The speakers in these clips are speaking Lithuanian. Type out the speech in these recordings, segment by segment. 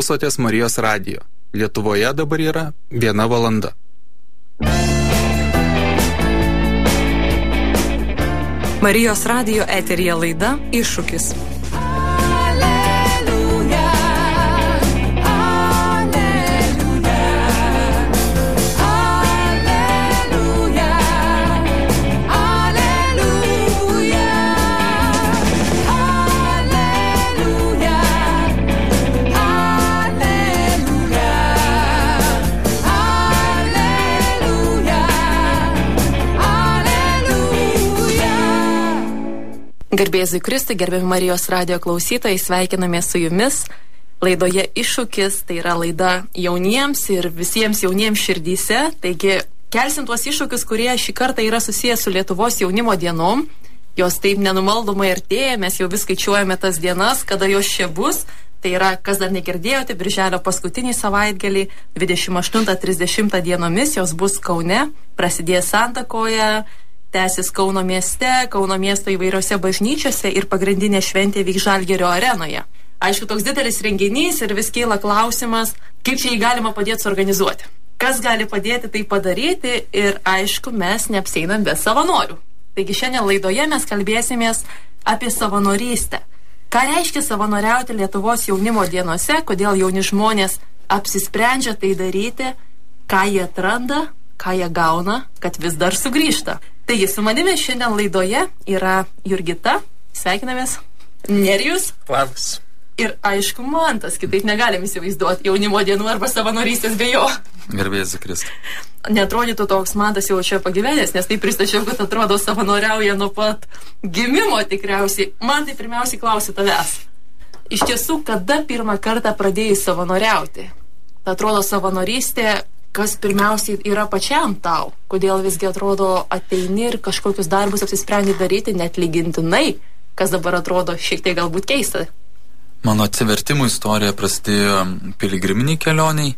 Klausotės Marijos radijo. Lietuvoje dabar yra 1 valanda. Marijos radijo eteryje laida Iššūkis. Garbėzui Kristui, gerbiami Marijos radijo klausytojai, sveikinamės su jumis. Laidoje Iššūkis, tai yra laida jauniems ir visiems jauniems širdyse. Taigi, kelsim tuos iššūkius, kurie šį kartą yra susijęs su Lietuvos jaunimo dienom. Jos taip nenumaldomai artėja, mes jau vis skaičiuojame tas dienas, kada jos čia bus. Tai yra, kas dar negirdėjote, birželio paskutinį savaitgalį, 28-30 dienomis, jos bus Kaune, prasidės Santakoje, tęsis Kauno mieste, Kauno miesto įvairiose bažnyčiose ir pagrindinė šventė vyks Žalgirio arenoje. Aišku, toks didelis renginys ir vis kyla klausimas, kaip čia jį galima padėti suorganizuoti. Kas gali padėti tai padaryti ir aišku, mes neapseinam be savanorių. Taigi šiandien laidoje mes kalbėsimės apie savanorystę. Ką reiškia savanoriauti Lietuvos jaunimo dienose, kodėl jauni žmonės apsisprendžia tai daryti, ką jie atranda, ką jie gauna, kad vis dar sugrįžta. Taigi, su manimi šiandien laidoje yra Jurgita, sveikinamės, Nerijus. Labas. Ir aišku, Mantas, kitaip negalim įsivaizduoti jaunimo dienų arba savanorystės be jo. Garbėzui Kristui. Neatrodytų toks Mantas jau čia pagyvenęs, nes tai pristačiau, kad atrodo savanoriauja nuo pat gimimo tikriausiai. Man tai pirmiausiai klausiu tavęs. Iš tiesų, kada pirmą kartą pradėjai savanoriauti? Tai atrodo savanorystė, kas pirmiausiai yra pačiam tau? Kodėl visgi atrodo ateini ir kažkokius darbus apsisprendi daryti net lygintinai, kas dabar atrodo šiek tiek galbūt keista? Mano atsivertimų istorija prasidėjo piligriminiai kelioniai,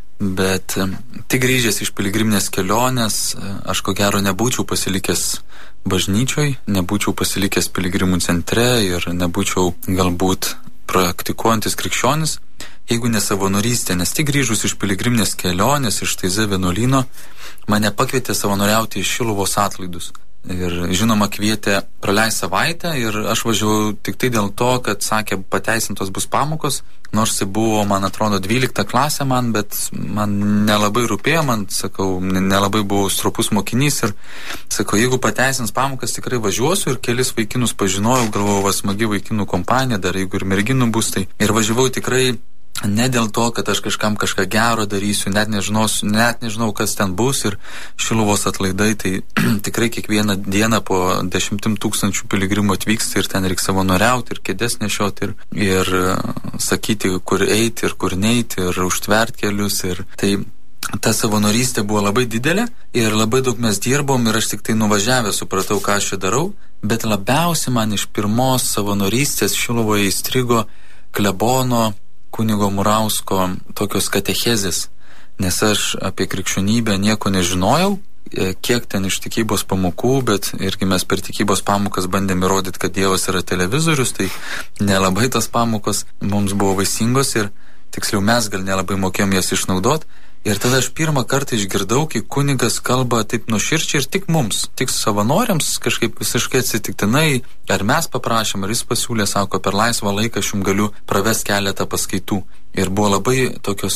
bet tik grįžęs iš piligriminės kelionės aš ko gero nebūčiau pasilikęs bažnyčioj, nebūčiau pasilikęs piligrimų centre ir nebūčiau galbūt praktikuojantis krikščionis, jeigu ne savanorystė, nes tik grįžus iš piligriminės kelionės, iš TZ vienuolyno, mane pakvietė savanoriauti į Šiluvos atlaidus. Ir žinoma, kvietė praleisti savaitę ir aš važiavau tik tai dėl to, kad sakė, pateisintos bus pamokos, nors tai buvo, man atrodo, 12 klasė man, bet man nelabai rūpėjo, man, sakau, nelabai buvau stropus mokinys ir sakau, jeigu pateisins pamokas, tikrai važiuosiu ir kelis vaikinus pažinojau, galvojau, smagi vaikinų kompanija, dar jeigu ir merginų bus, tai ir važiavau tikrai ne dėl to, kad aš kažkam kažką gero darysiu, net nežinau, kas ten bus ir Šiluvos atlaidai, tai tikrai kiekvieną dieną po 10 000 piligrimų atvyksta ir ten reikia savanoriauti ir kėdes nešioti ir sakyti, kur eiti ir kur neiti ir užtverti kelius ir tai ta savanorystė buvo labai didelė ir labai daug mes dirbom ir aš tik tai nuvažiavęs supratau, ką aš čia darau, bet labiausiai man iš pirmos savanorystės Šiluvoje įstrigo klebono kunigo Murausko tokios katechezės, nes aš apie krikščionybę nieko nežinojau, kiek ten iš tikybos pamokų, bet irgi mes per tikybos pamokas bandėm įrodyti, kad Dievas yra televizorius, tai nelabai tas pamokos mums buvo vaisingos ir tiksliau mes gal nelabai mokėjom jas išnaudoti. Ir tada aš pirmą kartą išgirdau, kai kunigas kalba taip nuoširdžiai ir tik mums, tik savanoriams kažkaip visiškai atsitiktinai, ar mes paprašėm, ar jis pasiūlė, sako, per laisvą laiką aš jums galiu pravesti keletą paskaitų. Ir buvo labai tokios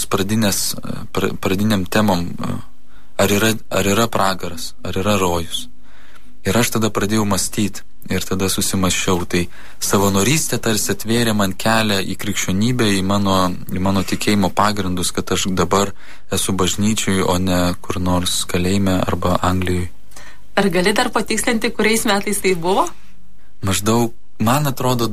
pradiniam temom, ar yra pragaras, ar yra rojus. Ir aš tada pradėjau mąstyti ir tada susimaščiau. Tai savanorystė tarsi atvėrė man kelią į krikščionybę, į mano tikėjimo pagrindus, kad aš dabar esu bažnyčiui, o ne kur nors kalėjime arba Anglijoje. Ar gali dar patikslinti, kuriais metais tai buvo? Maždaug, man atrodo,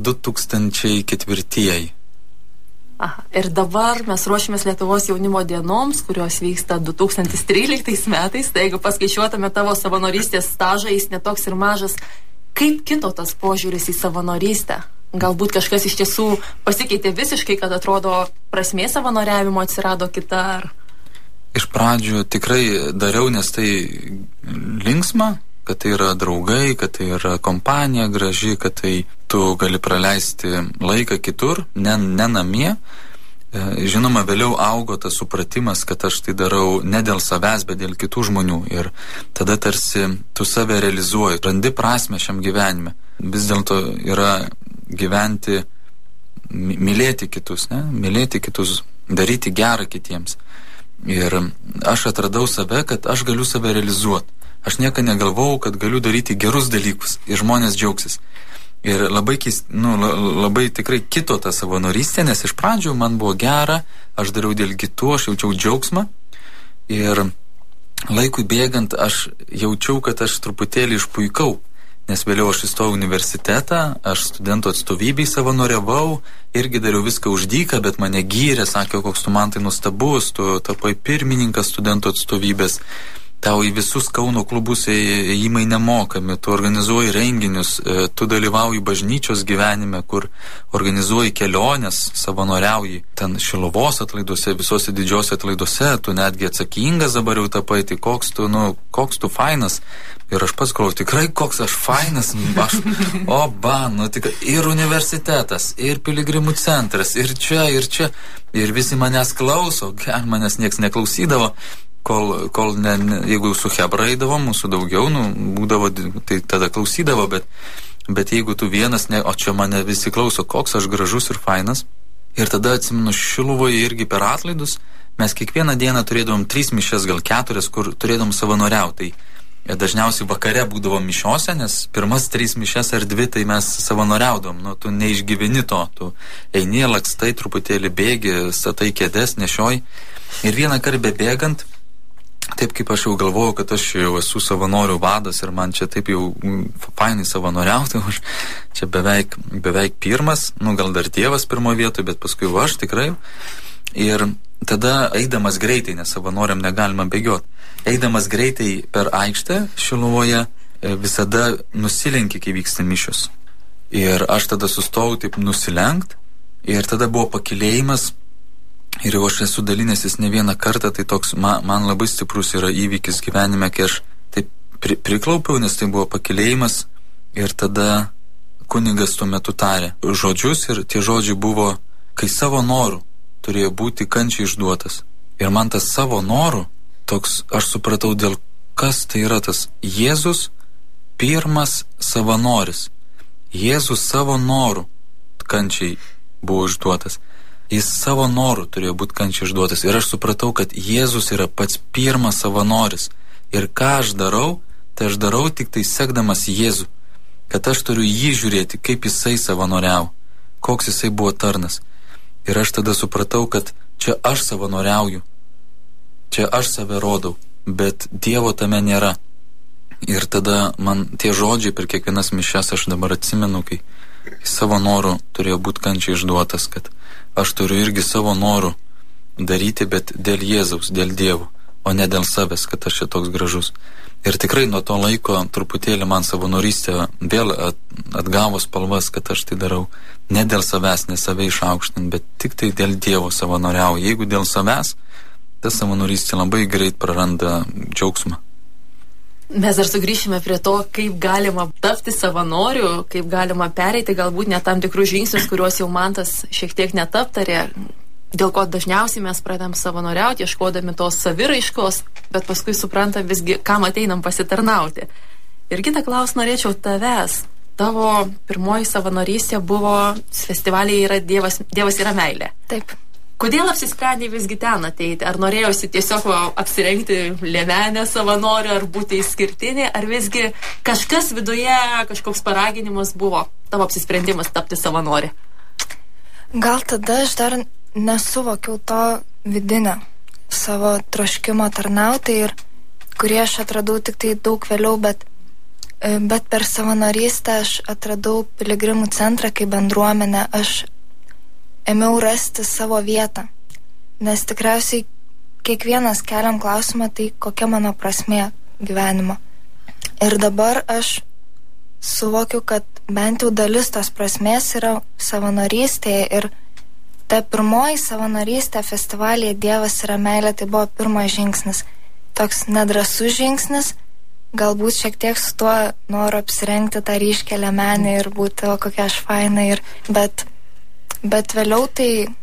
2004. Aha. Ir dabar mes ruošiamės Lietuvos jaunimo dienoms, kurios vyksta 2013 metais. Tai jeigu paskaičiuotume tavo savanorystės stažą, jis netoks ir mažas. Kaip kito tas požiūris į savanorystę? Galbūt kažkas iš tiesų pasikeitė visiškai, kad atrodo prasmė savanoriavimo atsirado kita ar... Iš pradžių tikrai dariau, nes tai linksma, kad tai yra draugai, kad tai yra kompanija graži, kad tai tu gali praleisti laiką kitur, ne namie. Žinoma, vėliau augo tas supratimas, kad aš tai darau ne dėl savęs, bet dėl kitų žmonių. Ir tada tarsi tu save realizuoji, randi prasmę šiam gyvenime. Vis dėlto yra gyventi, mylėti kitus, ne? Mylėti kitus, daryti gerą kitiems. Ir aš atradau save, kad aš galiu save realizuoti. Aš niekada negalvojau, kad galiu daryti gerus dalykus ir žmonės džiaugsis. Ir labai tikrai kito tą savanorystę, nes iš pradžių man buvo gera, aš dariau dėl kitų, aš jaučiau džiaugsmą. Ir laikui bėgant aš jaučiau, kad aš truputėlį išpuikau, nes vėliau aš įstojau į universitetą, aš studentų atstovybei savanoriavau, irgi dariau viską už dyką, bet mane gyrė, sakė, koks tu man tai nuostabus, tu tapai pirmininkas studentų atstovybės. Tau į visus Kauno klubus įėjimai nemokami, tu organizuoji renginius, tu dalyvauji bažnyčios gyvenime, kur organizuoji keliones, savanoriauji ten Šiluvos atlaiduose, visose didžiose atlaiduose, tu netgi atsakingas dabar jau tapai, tai koks tu fainas. Ir aš pats galvoju, tikrai koks aš fainas, tikrai ir universitetas, ir piligrimų centras, ir čia, ir visi manęs klauso, manęs nieks neklausydavo. Kol jeigu su chebra eidavom, mūsų daugiau, būdavo, tai tada klausydavo, bet jeigu tu vienas, o čia mane visi klauso, koks aš gražus ir fainas. Ir tada atsimenu Šiluvoje irgi per atlaidus, mes kiekvieną dieną turėdavom 3 mišias, gal 4, kur turėdavom savanoriauti. Tai dažniausiai vakare būdavom mišiose, nes pirmas 3 mišias ar 2 tai mes savanoriaudom. Tu neišgyveni to, tu eini, lakstai, truputėlį bėgi, statai kėdes, nešioji. Ir vieną kartą bėgant, taip kaip aš jau galvojau, kad aš jau esu savanorių vadas ir man čia taip jau fainai savanoriauti, aš čia beveik pirmas, gal dar Dievas pirmoje vietoje, bet paskui aš tikrai. Ir tada eidamas greitai, nes savanoriam negalima bėgioti, eidamas greitai per aikštę Šiluvoje visada nusilenki, kai vyksta mišios. Ir aš tada sustojau taip nusilenkt ir tada buvo pakilėjimas. Ir jau aš esu dalinęsis ne vieną kartą, tai toks man labai stiprus yra įvykis gyvenime, kai aš taip priklaupiau, nes tai buvo pakilėjimas ir tada kunigas tuo metu tarė žodžius ir tie žodžiai buvo, kai savo norų turėjo būti kančiai išduotas. Ir man tas savo norų, toks aš supratau, dėl kas tai yra tas Jėzus pirmas savanoris. Jėzus savo norų kančiai buvo išduotas. Jis savo norų turėjo būti kančiai išduotas. Ir aš supratau, kad Jėzus yra pats pirmas savanoris. Ir ką aš darau, tai aš darau tik tai sekdamas Jėzų. Kad aš turiu jį žiūrėti, kaip jisai savanoriavo, koks jisai buvo tarnas. Ir aš tada supratau, kad čia aš savanoriauju, čia aš save rodau, bet Dievo tame nėra. Ir tada man tie žodžiai per kiekvienas mišias aš dabar atsimenu, kai savo norų turėjo būti kančiai išduotas, kad aš turiu irgi savo norų daryti, bet dėl Jėzaus, dėl Dievo, o ne dėl savęs, kad aš čia toks gražus. Ir tikrai nuo to laiko truputėlį man savanorystė vėl atgavo spalvas, kad aš tai darau ne dėl savęs, ne save išaukštinant, bet tik tai dėl Dievo savanoriauju. Jeigu dėl savęs, ta savanorystė labai greit praranda džiaugsmą. Mes dar sugrįšime prie to, kaip galima tapti savanoriu, kaip galima pereiti galbūt net tam tikrus žingsnius, kuriuos jau Mantas šiek tiek netaptarė, dėl ko dažniausiai mes pradedam savanoriauti, ieškodami tos saviraiškos, bet paskui suprantam visgi, kam ateinam pasitarnauti. Ir kitą klausimą norėčiau tavęs. Tavo pirmoji savanorystė buvo festivaliai yra Dievas yra meilė. Taip. Kodėl apsisprendė visgi ten ateiti? Ar norėjosi tiesiog apsirengti liemenę savanorių, ar būti išskirtinė, ar visgi kažkas viduje, kažkoks paraginimas buvo tavo apsisprendimas tapti savanori? Gal tada aš dar nesuvokiau to vidinio savo troškimo tarnauti, ir kurį aš atradau tik tai daug vėliau, bet per savanorystę aš atradau piligrimų centrą kaip bendruomenę. Aš ėmiau rasti savo vietą, nes tikriausiai kiekvienas keliam klausimą, tai kokia mano prasmė gyvenimo. Ir dabar aš suvokiu, kad bent jau dalis tos prasmės yra savanorystėje, ir ta pirmoji savanorystė festivalyje Dievas yra meilė, tai buvo pirmas žingsnis. Toks nedrąsus žingsnis, galbūt šiek tiek su tuo noriu apsirengti tą ryškę liemenę ir būti kokia aš faina, bet vėliau tai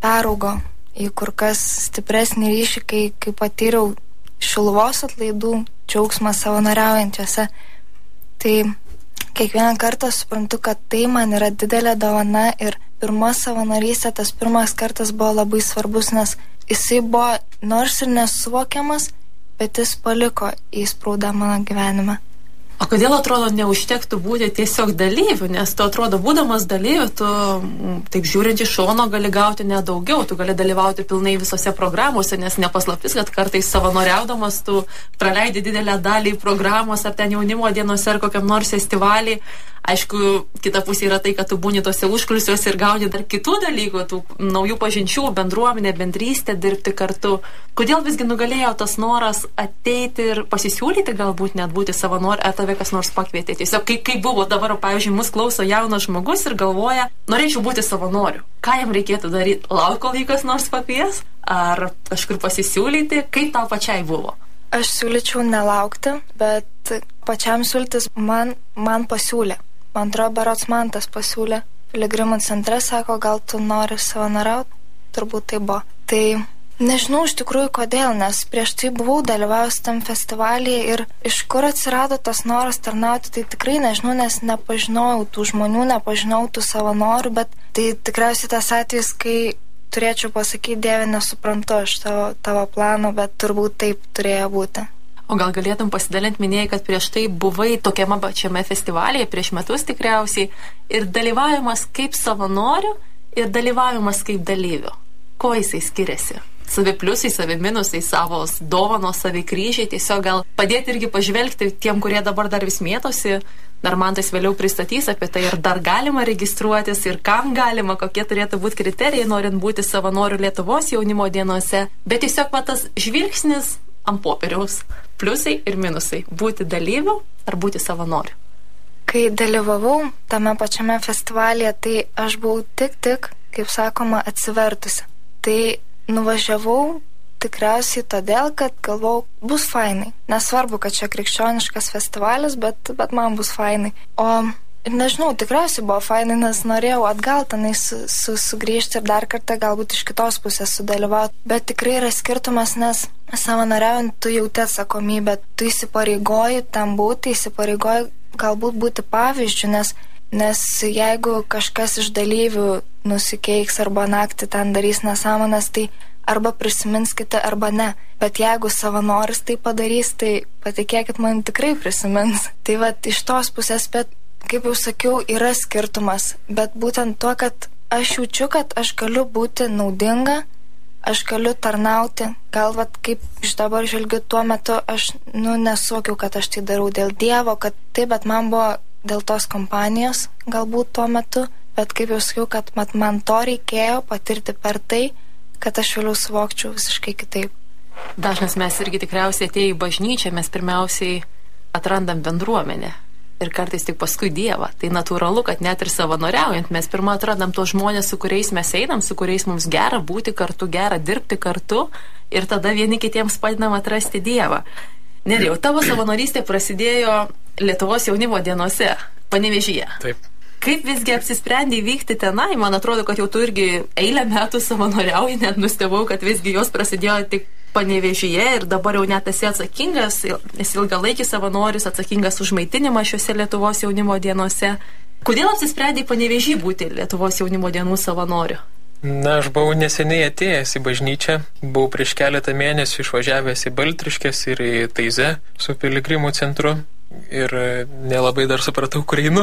peraugo į kur kas stipresnį ryšį, kai patyriau Šiluvos atlaidų džiaugsmą savanoriaujančiose. Tai kiekvieną kartą suprantu, kad tai man yra didelė dovana ir pirma savanorystė, tas pirmas kartas buvo labai svarbus, nes jisai buvo nors ir nesuvokiamas, bet jis paliko įspaudą mano gyvenime. O kodėl atrodo neužtektų būti tiesiog dalyviu, nes tu atrodo, būdamas dalyviu, tu taip žiūrint iš šono gali gauti nedaugiau, tu gali dalyvauti pilnai visose programuose, nes nepaslaptis, kad kartais savanoriaudamas tu praleidi didelę dalį programos ar ten jaunimo dienose ar kokiam nors festivalį. Aišku, kita pusė yra tai, kad tu būni tose užkulisiuose ir gauni dar kitų dalykų, tų naujų pažinčių, bendruomenė, bendrystė, dirbti kartu. Kodėl visgi nugalėjo tas noras ateiti ir pasisiūlyti, galbūt net būti savanoriu, ar tave kas nors pakvietė? Tiesiog kaip buvo dabar, pavyzdžiui, mus klauso jaunas žmogus ir galvoja, norėčiau būti savanoriu. Ką jam reikėtų daryti? Lauk, kol jį kas nors pakvies? Ar kažkur pasisiūlyti? Kaip tau pačiai buvo? Aš siūlyčiau nelaukti, bet pačiam siūlytis man pasiūlė. Man atrodo, berods man tas pasiūlė. Piligrimų centre sako, gal tu nori savanoriauti? Turbūt tai buvo. Tai nežinau iš tikrųjų kodėl, nes prieš tai buvau dalyvavus tam festivalyje ir iš kur atsirado tas noras tarnauti, tai tikrai nežinau, nes nepažinojau tų žmonių, nepažinojau tų savanorių, bet tai tikriausiai tas atvejis, kai turėčiau pasakyti, Dieve, nesuprantu aš tavo plano, bet turbūt taip turėjo būti. O gal galėtum pasidalinti, minėjai, kad prieš tai buvai tokiame pačiame festivalyje, prieš metus tikriausiai, ir dalyvavimas kaip savanorių ir dalyvavimas kaip dalyvių. Ko jisai skiriasi? Savi pliusai, savi minusai, savos dovanos, savi kryžiai, tiesiog gal padėti irgi pažvelgti tiem, kurie dabar dar vis mėtosi, dar man tas vėliau pristatys apie tai, ir dar galima registruotis, ir kam galima, kokie turėtų būti kriterijai, norint būti savanoriu Lietuvos jaunimo dienose, bet tiesiog tas žvilgsnis ant popieriaus, pliusai ir minusai, būti dalyviu ar būti savanoriu. Kai dalyvavau tame pačiame festivalyje, tai aš buvau tik, kaip sakoma, atsivertusi. Tai nuvažiavau tikriausiai todėl, kad galvojau, bus fainai. Nesvarbu, kad čia krikščioniškas festivalis, bet man bus fainai. O ir nežinau, tikriausiai buvo fainai, nes norėjau atgal tenai sugrįžti ir dar kartą galbūt iš kitos pusės sudalyvauti. Bet tikrai yra skirtumas, nes savanoriaujant tu jauti atsakomybę, tu įsipareigoji tam būti, įsipareigoji galbūt būti pavyzdžiu, nes jeigu kažkas iš dalyvių nusikeiks arba naktį ten darys nesąmones, tai arba prisimins kiti, arba ne. Bet jeigu savanoris tai padarys, tai patikėkit, man tikrai prisimins. Tai vat iš tos pusės, bet kaip jau sakiau, yra skirtumas. Bet būtent tuo, kad aš jaučiu, kad aš galiu būti naudinga, aš galiu tarnauti. Gal vat kaip iš dabar žvelgiu, tuo metu aš nesuvokiau, kad aš tai darau dėl Dievo, kad taip, bet man buvo dėl tos kompanijos galbūt tuo metu, bet kaip jau sakiau, kad man to reikėjo patirti per tai, kad aš vėliau suvokčiau visiškai kitaip. Dažnas mes irgi tikriausiai atėję į bažnyčią, mes pirmiausiai atrandam bendruomenę ir kartais tik paskui Dievą. Tai natūralu, kad net ir savanoriaujant mes pirmą atrandam tos žmonės, su kuriais mes einam, su kuriais mums gera būti kartu, gera dirbti kartu ir tada vieni kitiems padedam atrasti Dievą. Nerijau, tavo savanorystė prasidėjo Lietuvos jaunimo dienose, Panevėžyje. Taip. Kaip visgi apsisprendė vykti tenai? Man atrodo, kad jau tu irgi eilę metų savanoriauji, net nustebau, kad visgi jos prasidėjo tik Panevėžyje ir dabar jau net esi atsakingas, esi ilgalaikis savanoris, atsakingas už maitinimą šiuose Lietuvos jaunimo dienose. Kodėl apsisprendė Panevėžy būti Lietuvos jaunimo dienų savanoriu? Na, aš buvau neseniai atėjęs į bažnyčią, buvau prieš keletą mėnesių išvažiavęs į Baltriškes ir į Taizę su piligrimų centru. Ir nelabai dar supratau, kur einu.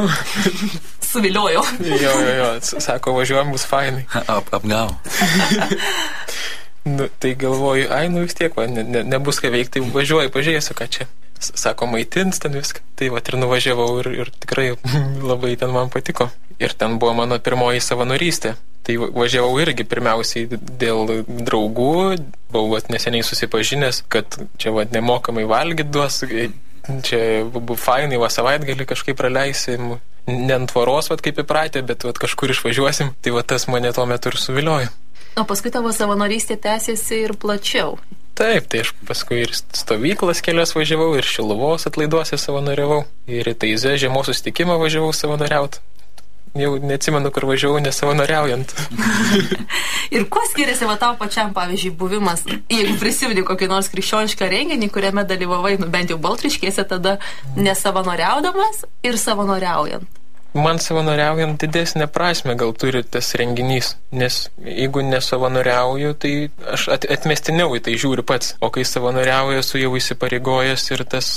Suviliojo. Jo, sako, važiuojam, bus fainai. Apgavo. Tai galvoju, vis tiek, nebus ką veikti, važiuoju, pažiūrėsiu, ką čia. Sako, maitins ten viską. Tai ir nuvažiavau ir tikrai labai ten man patiko. Ir ten buvo mano pirmoji savanorystė. Tai važiavau irgi pirmiausiai dėl draugų, buvau neseniai susipažinęs, kad čia nemokamai valgyt duos, čia fainai, savaitgalį kažkaip praleisim, ne ant tvoros, kaip įpratę, bet kažkur išvažiuosim, tai tas mane tuo metu ir suviliojo. O paskui tavo savanorystė tęsiasi ir plačiau. Taip, tai aš paskui ir stovyklas kelias važiavau, ir Šiluvos atlaiduose savanoriavau, ir į Taizę žiemos susitikimą važiavau savanoriauti. jau neatsimenu, kur važiavau nesavanoriaujant. Ir kuo skiriasi va tau pačiam, pavyzdžiui, buvimas, jeigu prisimeni kokį nors krikščionišką renginį, kuriame dalyvavai, bent jau Baltriškėse, tada nesavanoriaudamas ir savanoriaujant? Man savanoriaujant didesnę prasme gal turi tas renginys, nes jeigu nesavanoriauju, tai aš atmestiniau į tai žiūriu pats, o kai savanoriauju, esu jau įsipareigojęs ir tas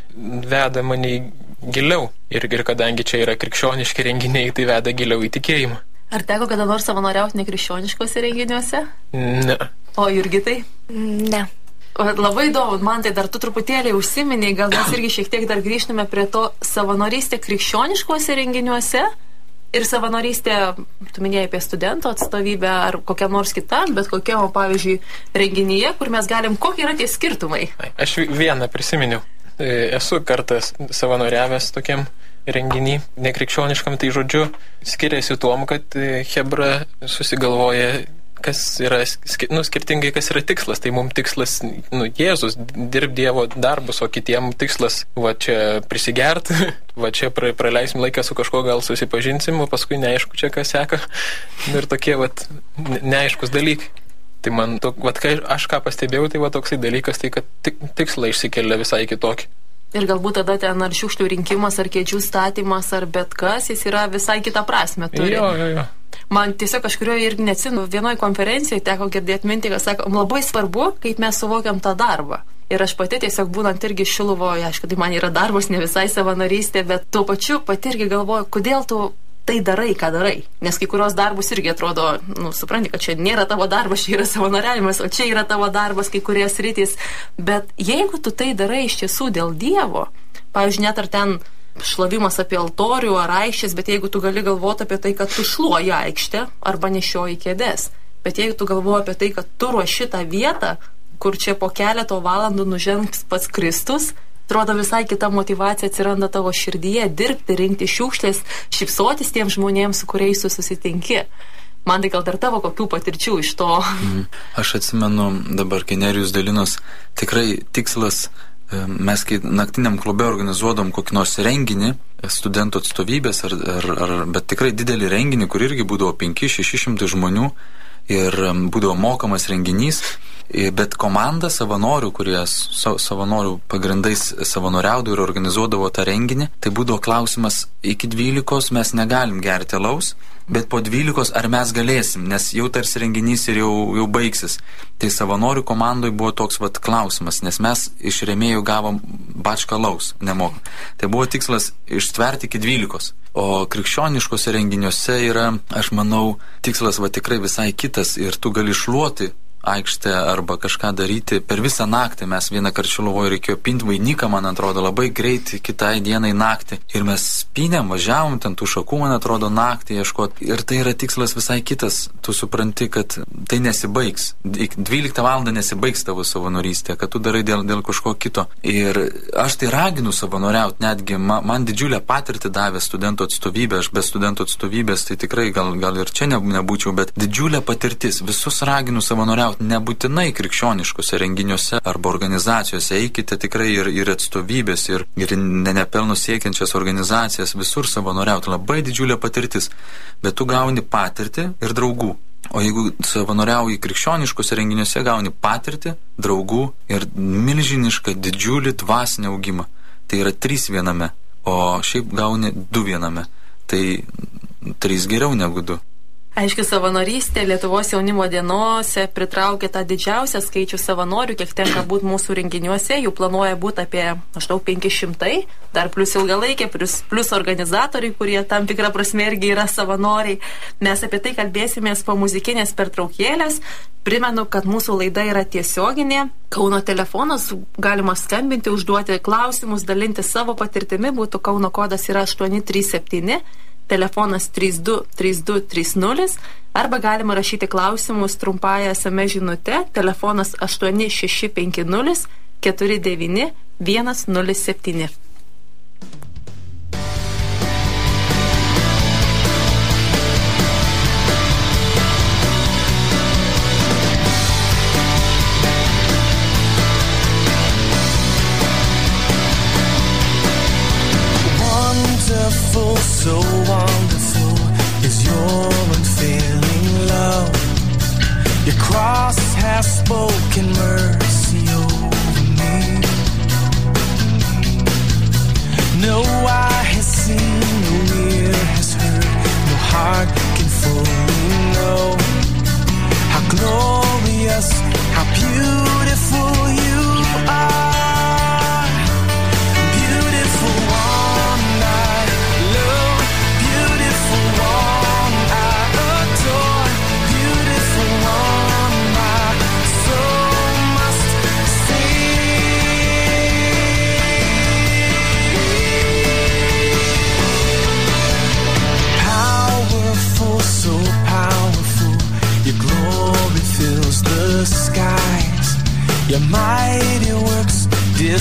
veda mane giliau. Ir kadangi čia yra krikščioniški renginiai, tai veda giliau į tikėjimą. Ar teko kada nors savanoriauti nekrikščioniškose renginiuose? Ne. O Jurgitai? Ne. Labai įdomu, man tai dar tu truputėlį užsiminiai, gal mes irgi šiek tiek dar grįžtume prie to savanorystė krikščioniškuose renginiuose ir savanorystė, tu minėjai apie studento atstovybę ar kokią nors kitą, bet kokiam, pavyzdžiui, renginyje, kur mes galim, kokie yra tie skirtumai? Aš vieną prisiminiau. Esu kartas savanoriavęs tokiam renginį nekrikščioniškam, tai žodžiu skiriasi tuom, kad chebra susigalvoja, kas yra, skirtingai kas yra tikslas. Tai mums tikslas, Jėzus, dirb Dievo darbus, o kitiem tikslas, va čia prisigert, va čia praleisim laiką su kažkuo, gal susipažinsim, o paskui neaišku čia kas seka. Ir tokie, va, neaiškus dalykai. Tai man, va, aš ką pastebėjau, tai va toksai dalykas, tai kad tikslai išsikelia visai kitokį. Ir galbūt tada ten ar šiukšlių rinkimas, ar kėdžių statymas, ar bet kas, jis yra visai kitą prasme turi. Jo. Man tiesiog kažkurioje irgi neatsinu, vienoje konferencijoje teko girdėti mintį, kad sako, labai svarbu, kaip mes suvokiam tą darbą. Ir aš pati tiesiog būnant irgi Šiluvoje, aišku, tai man yra darbas, ne visai savanorystė, bet tuo pačiu pati irgi galvoju, kodėl tu tai darai, ką darai. Nes kai kurios darbus irgi atrodo, supranti, kad čia nėra tavo darbas, čia yra savanoriavimas, o čia yra tavo darbas kai kurie sritys. Bet jeigu tu tai darai iš tiesų dėl Dievo, pavyzdžiui, net ar ten šlavimas apie altorių ar aikštės, bet jeigu tu gali galvoti apie tai, kad tu šluoji aikštę arba nešioji kėdes, bet jeigu tu galvoji apie tai, kad tu ruoši tą vietą, kur čia po keleto valandų nužengs pats Kristus, atrodo visai kita motyvacija atsiranda tavo širdyje, dirbti, rinkti šiukšlės, šypsotis tiems žmonėms, su kuriais tu susitinki. Man tai gal dar tavo kokių patirčių iš to. Aš atsimenu dabar, kai Nerijus dalinos, tikrai tikslas, mes kai naktiniam klube organizuodom kokį nors renginį, studentų atstovybės, bet tikrai didelį renginį, kur irgi būdavo 500-600 žmonių ir būdavo mokamas renginys, bet komanda savanorių, kurie savanorių pagrindais savanoriaudavo ir organizuodavo tą renginį, tai būdavo klausimas, iki 12 mes negalim gerti alaus, bet po 12 ar mes galėsim, nes jau tarsi renginys ir jau baigsis. Tai savanorių komandoj buvo toks vat klausimas, nes mes iš rėmėjų gavom bačką alaus, nemoka. Tai buvo tikslas ištverti iki 12. O krikščioniškose renginiuose yra, aš manau, tikslas va tikrai visai kitas ir tu gali šluoti aikštę arba kažką daryti. Per visą naktį mes vieną kartą Šiluvoje reikėjo pinti vainiką, man atrodo, labai greit kitai dienai naktį. Ir mes spynėm, važiavom ten tų šakų, man atrodo, naktį ieškoti. Ir tai yra tikslas visai kitas. Tu supranti, kad tai nesibaigs. 12 valandą nesibaigs tavo savanorystė, kad tu darai dėl kažko kito. Ir aš tai raginu savanoriauti, netgi man didžiulę patirtį davė studentų atstovybė. Aš be studentų atstovybės tai tikrai gal ir čia nebūčiau, bet didžiulė patirtis. Visus raginu savanoriauti. Nebūtinai krikščioniškose renginiuose arba organizacijose, eikite tikrai ir atstovybės, ir nenepelno siekiančias organizacijas, visur savanoriauti, labai didžiulė patirtis, bet tu gauni patirtį ir draugų. O jeigu savanoriauji krikščioniškose renginiuose, gauni patirtį, draugų ir milžinišką didžiulį dvasinį augimą. Tai yra 3 viename, o šiaip gauni 2 viename. Tai 3 geriau negu 2. Aišku, savanorystė Lietuvos jaunimo dienose pritraukia tą didžiausią skaičių savanorių, kiek tenka būti mūsų renginiuose, jų planuoja būti apie maždaug 500, dar plus ilgalaikė, plus organizatoriai, kurie tam tikrą prasme irgi yra savanoriai. Mes apie tai kalbėsimės po muzikinės pertraukėlės. Primenu, kad mūsų laida yra tiesioginė. Kauno telefonas, galima skambinti, užduoti klausimus, dalinti savo patirtimi, būtų Kauno kodas yra 837. Telefonas 323230 arba galima rašyti klausimus trumpąją SMS žinute, telefonas 8650 49 107. So wonderful,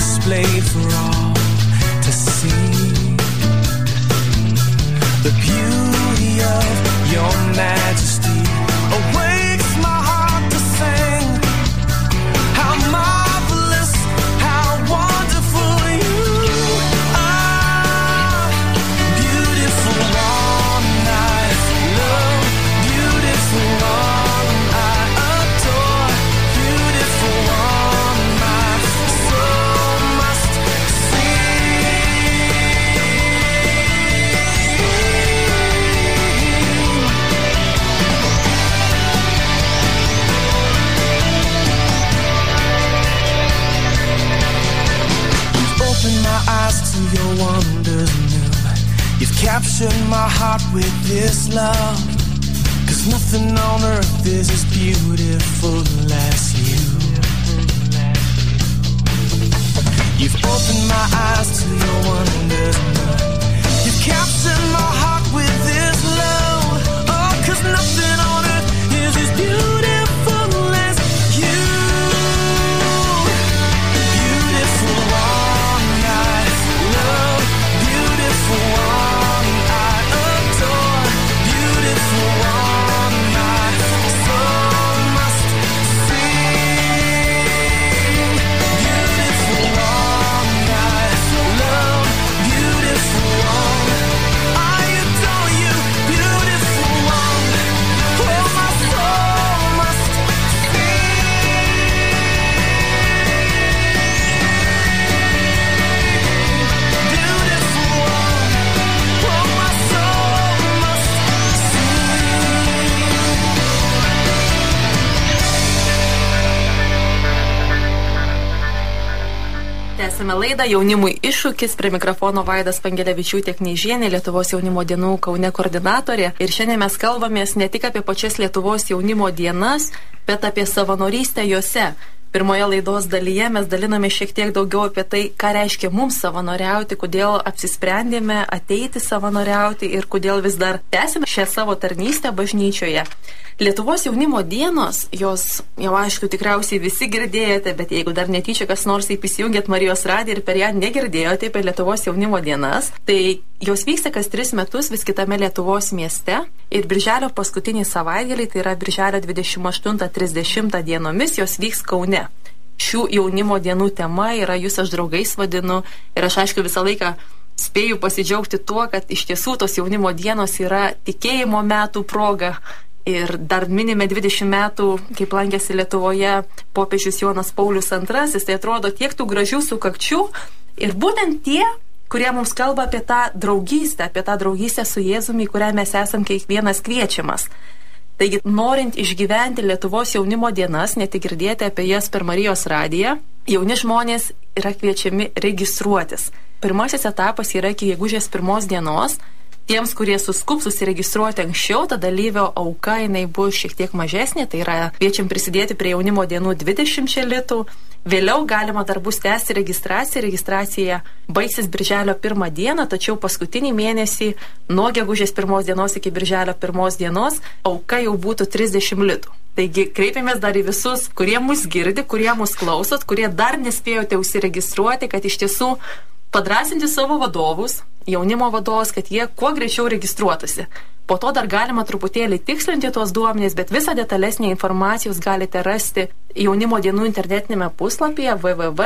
displayed for all to see. The beauty of your majesty awakes my heart to sing. How marvelous, how wonderful you are. Beautiful one I love, beautiful one I adore, beautiful one my soul must open my eyes to your wonders new. You've captured my heart with this love, 'cause nothing on earth is as beautiful as you. You've opened my eyes to your wonders new. You've captured my heart with this love. Oh, 'cause nothing on earth is as beautiful as you. Beautiful one I love, beautiful one I adore, beautiful one my soul must sing. Beautiful one I love, beautiful one I adore you, beautiful one. Oh, my soul must Tęsime laidą Jaunimui iššūkis, prie mikrofono Vaidas Pangelevičiūtė Kneižienė, Lietuvos jaunimo dienų Kaune koordinatorė. Ir šiandien mes kalbamės ne tik apie pačias Lietuvos jaunimo dienas, bet apie savanorystę jose. Pirmoje laidos dalyje mes daliname šiek tiek daugiau apie tai, ką reiškia mums savanoriauti, kodėl apsisprendėme ateiti savanoriauti ir kodėl vis dar tęsime šią savo tarnystę bažnyčioje. Lietuvos jaunimo dienos, jos jau aišku tikriausiai visi girdėjote, bet jeigu dar netyčia kas nors įsijungėt Marijos radiją ir per ją negirdėjote apie Lietuvos jaunimo dienas, tai jos vyksta kas 3 metus vis kitame Lietuvos mieste ir birželio paskutinį savaitgalį, tai yra birželio 28-30 dienomis, jos vyks Kaune. Šių jaunimo dienų tema yra Jūs aš draugais vadinu ir aš aišku visą laiką spėju pasidžiaugti tuo, kad iš tiesų tos jaunimo dienos yra tikėjimo metų proga. Ir dar minime 20 metų, kaip lankėsi Lietuvoje popiežius Jonas Paulius II, tai atrodo tiek tų gražių sukakčių ir būtent tie, kurie mums kalba apie tą draugystę su Jėzumi, kurią mes esam kiekvienas kviečiamas. Taigi, norint išgyventi Lietuvos jaunimo dienas, ne tik girdėti apie jas per Marijos radiją, jauni žmonės yra kviečiami registruotis. Pirmasis etapas yra iki gegužės 1 dienos. Tiems, kurie suskubs susiregistruoti anksčiau, ta dalyvio auka jinai bus šiek tiek mažesnė, tai yra kviečiam prisidėti prie jaunimo dienų 20 litų. Vėliau galima dar bus tęsti registraciją. Registracija baigsis birželio 1 dieną, tačiau paskutinį mėnesį nuo gegužės 1 dienos iki birželio 1 dienos auka jau būtų 30 litų. Taigi kreipiamės dar į visus, kurie mus girdi, kurie mus klausot, kurie dar nespėjote užsiregistruoti, kad iš tiesų padrasinti savo vadovus, jaunimo vadovus, kad jie kuo greičiau registruotųsi. Po to dar galima truputėlį tikslinti tuos duomenys, bet visą detalesnį informacijos galite rasti jaunimo dienų internetinėme puslapyje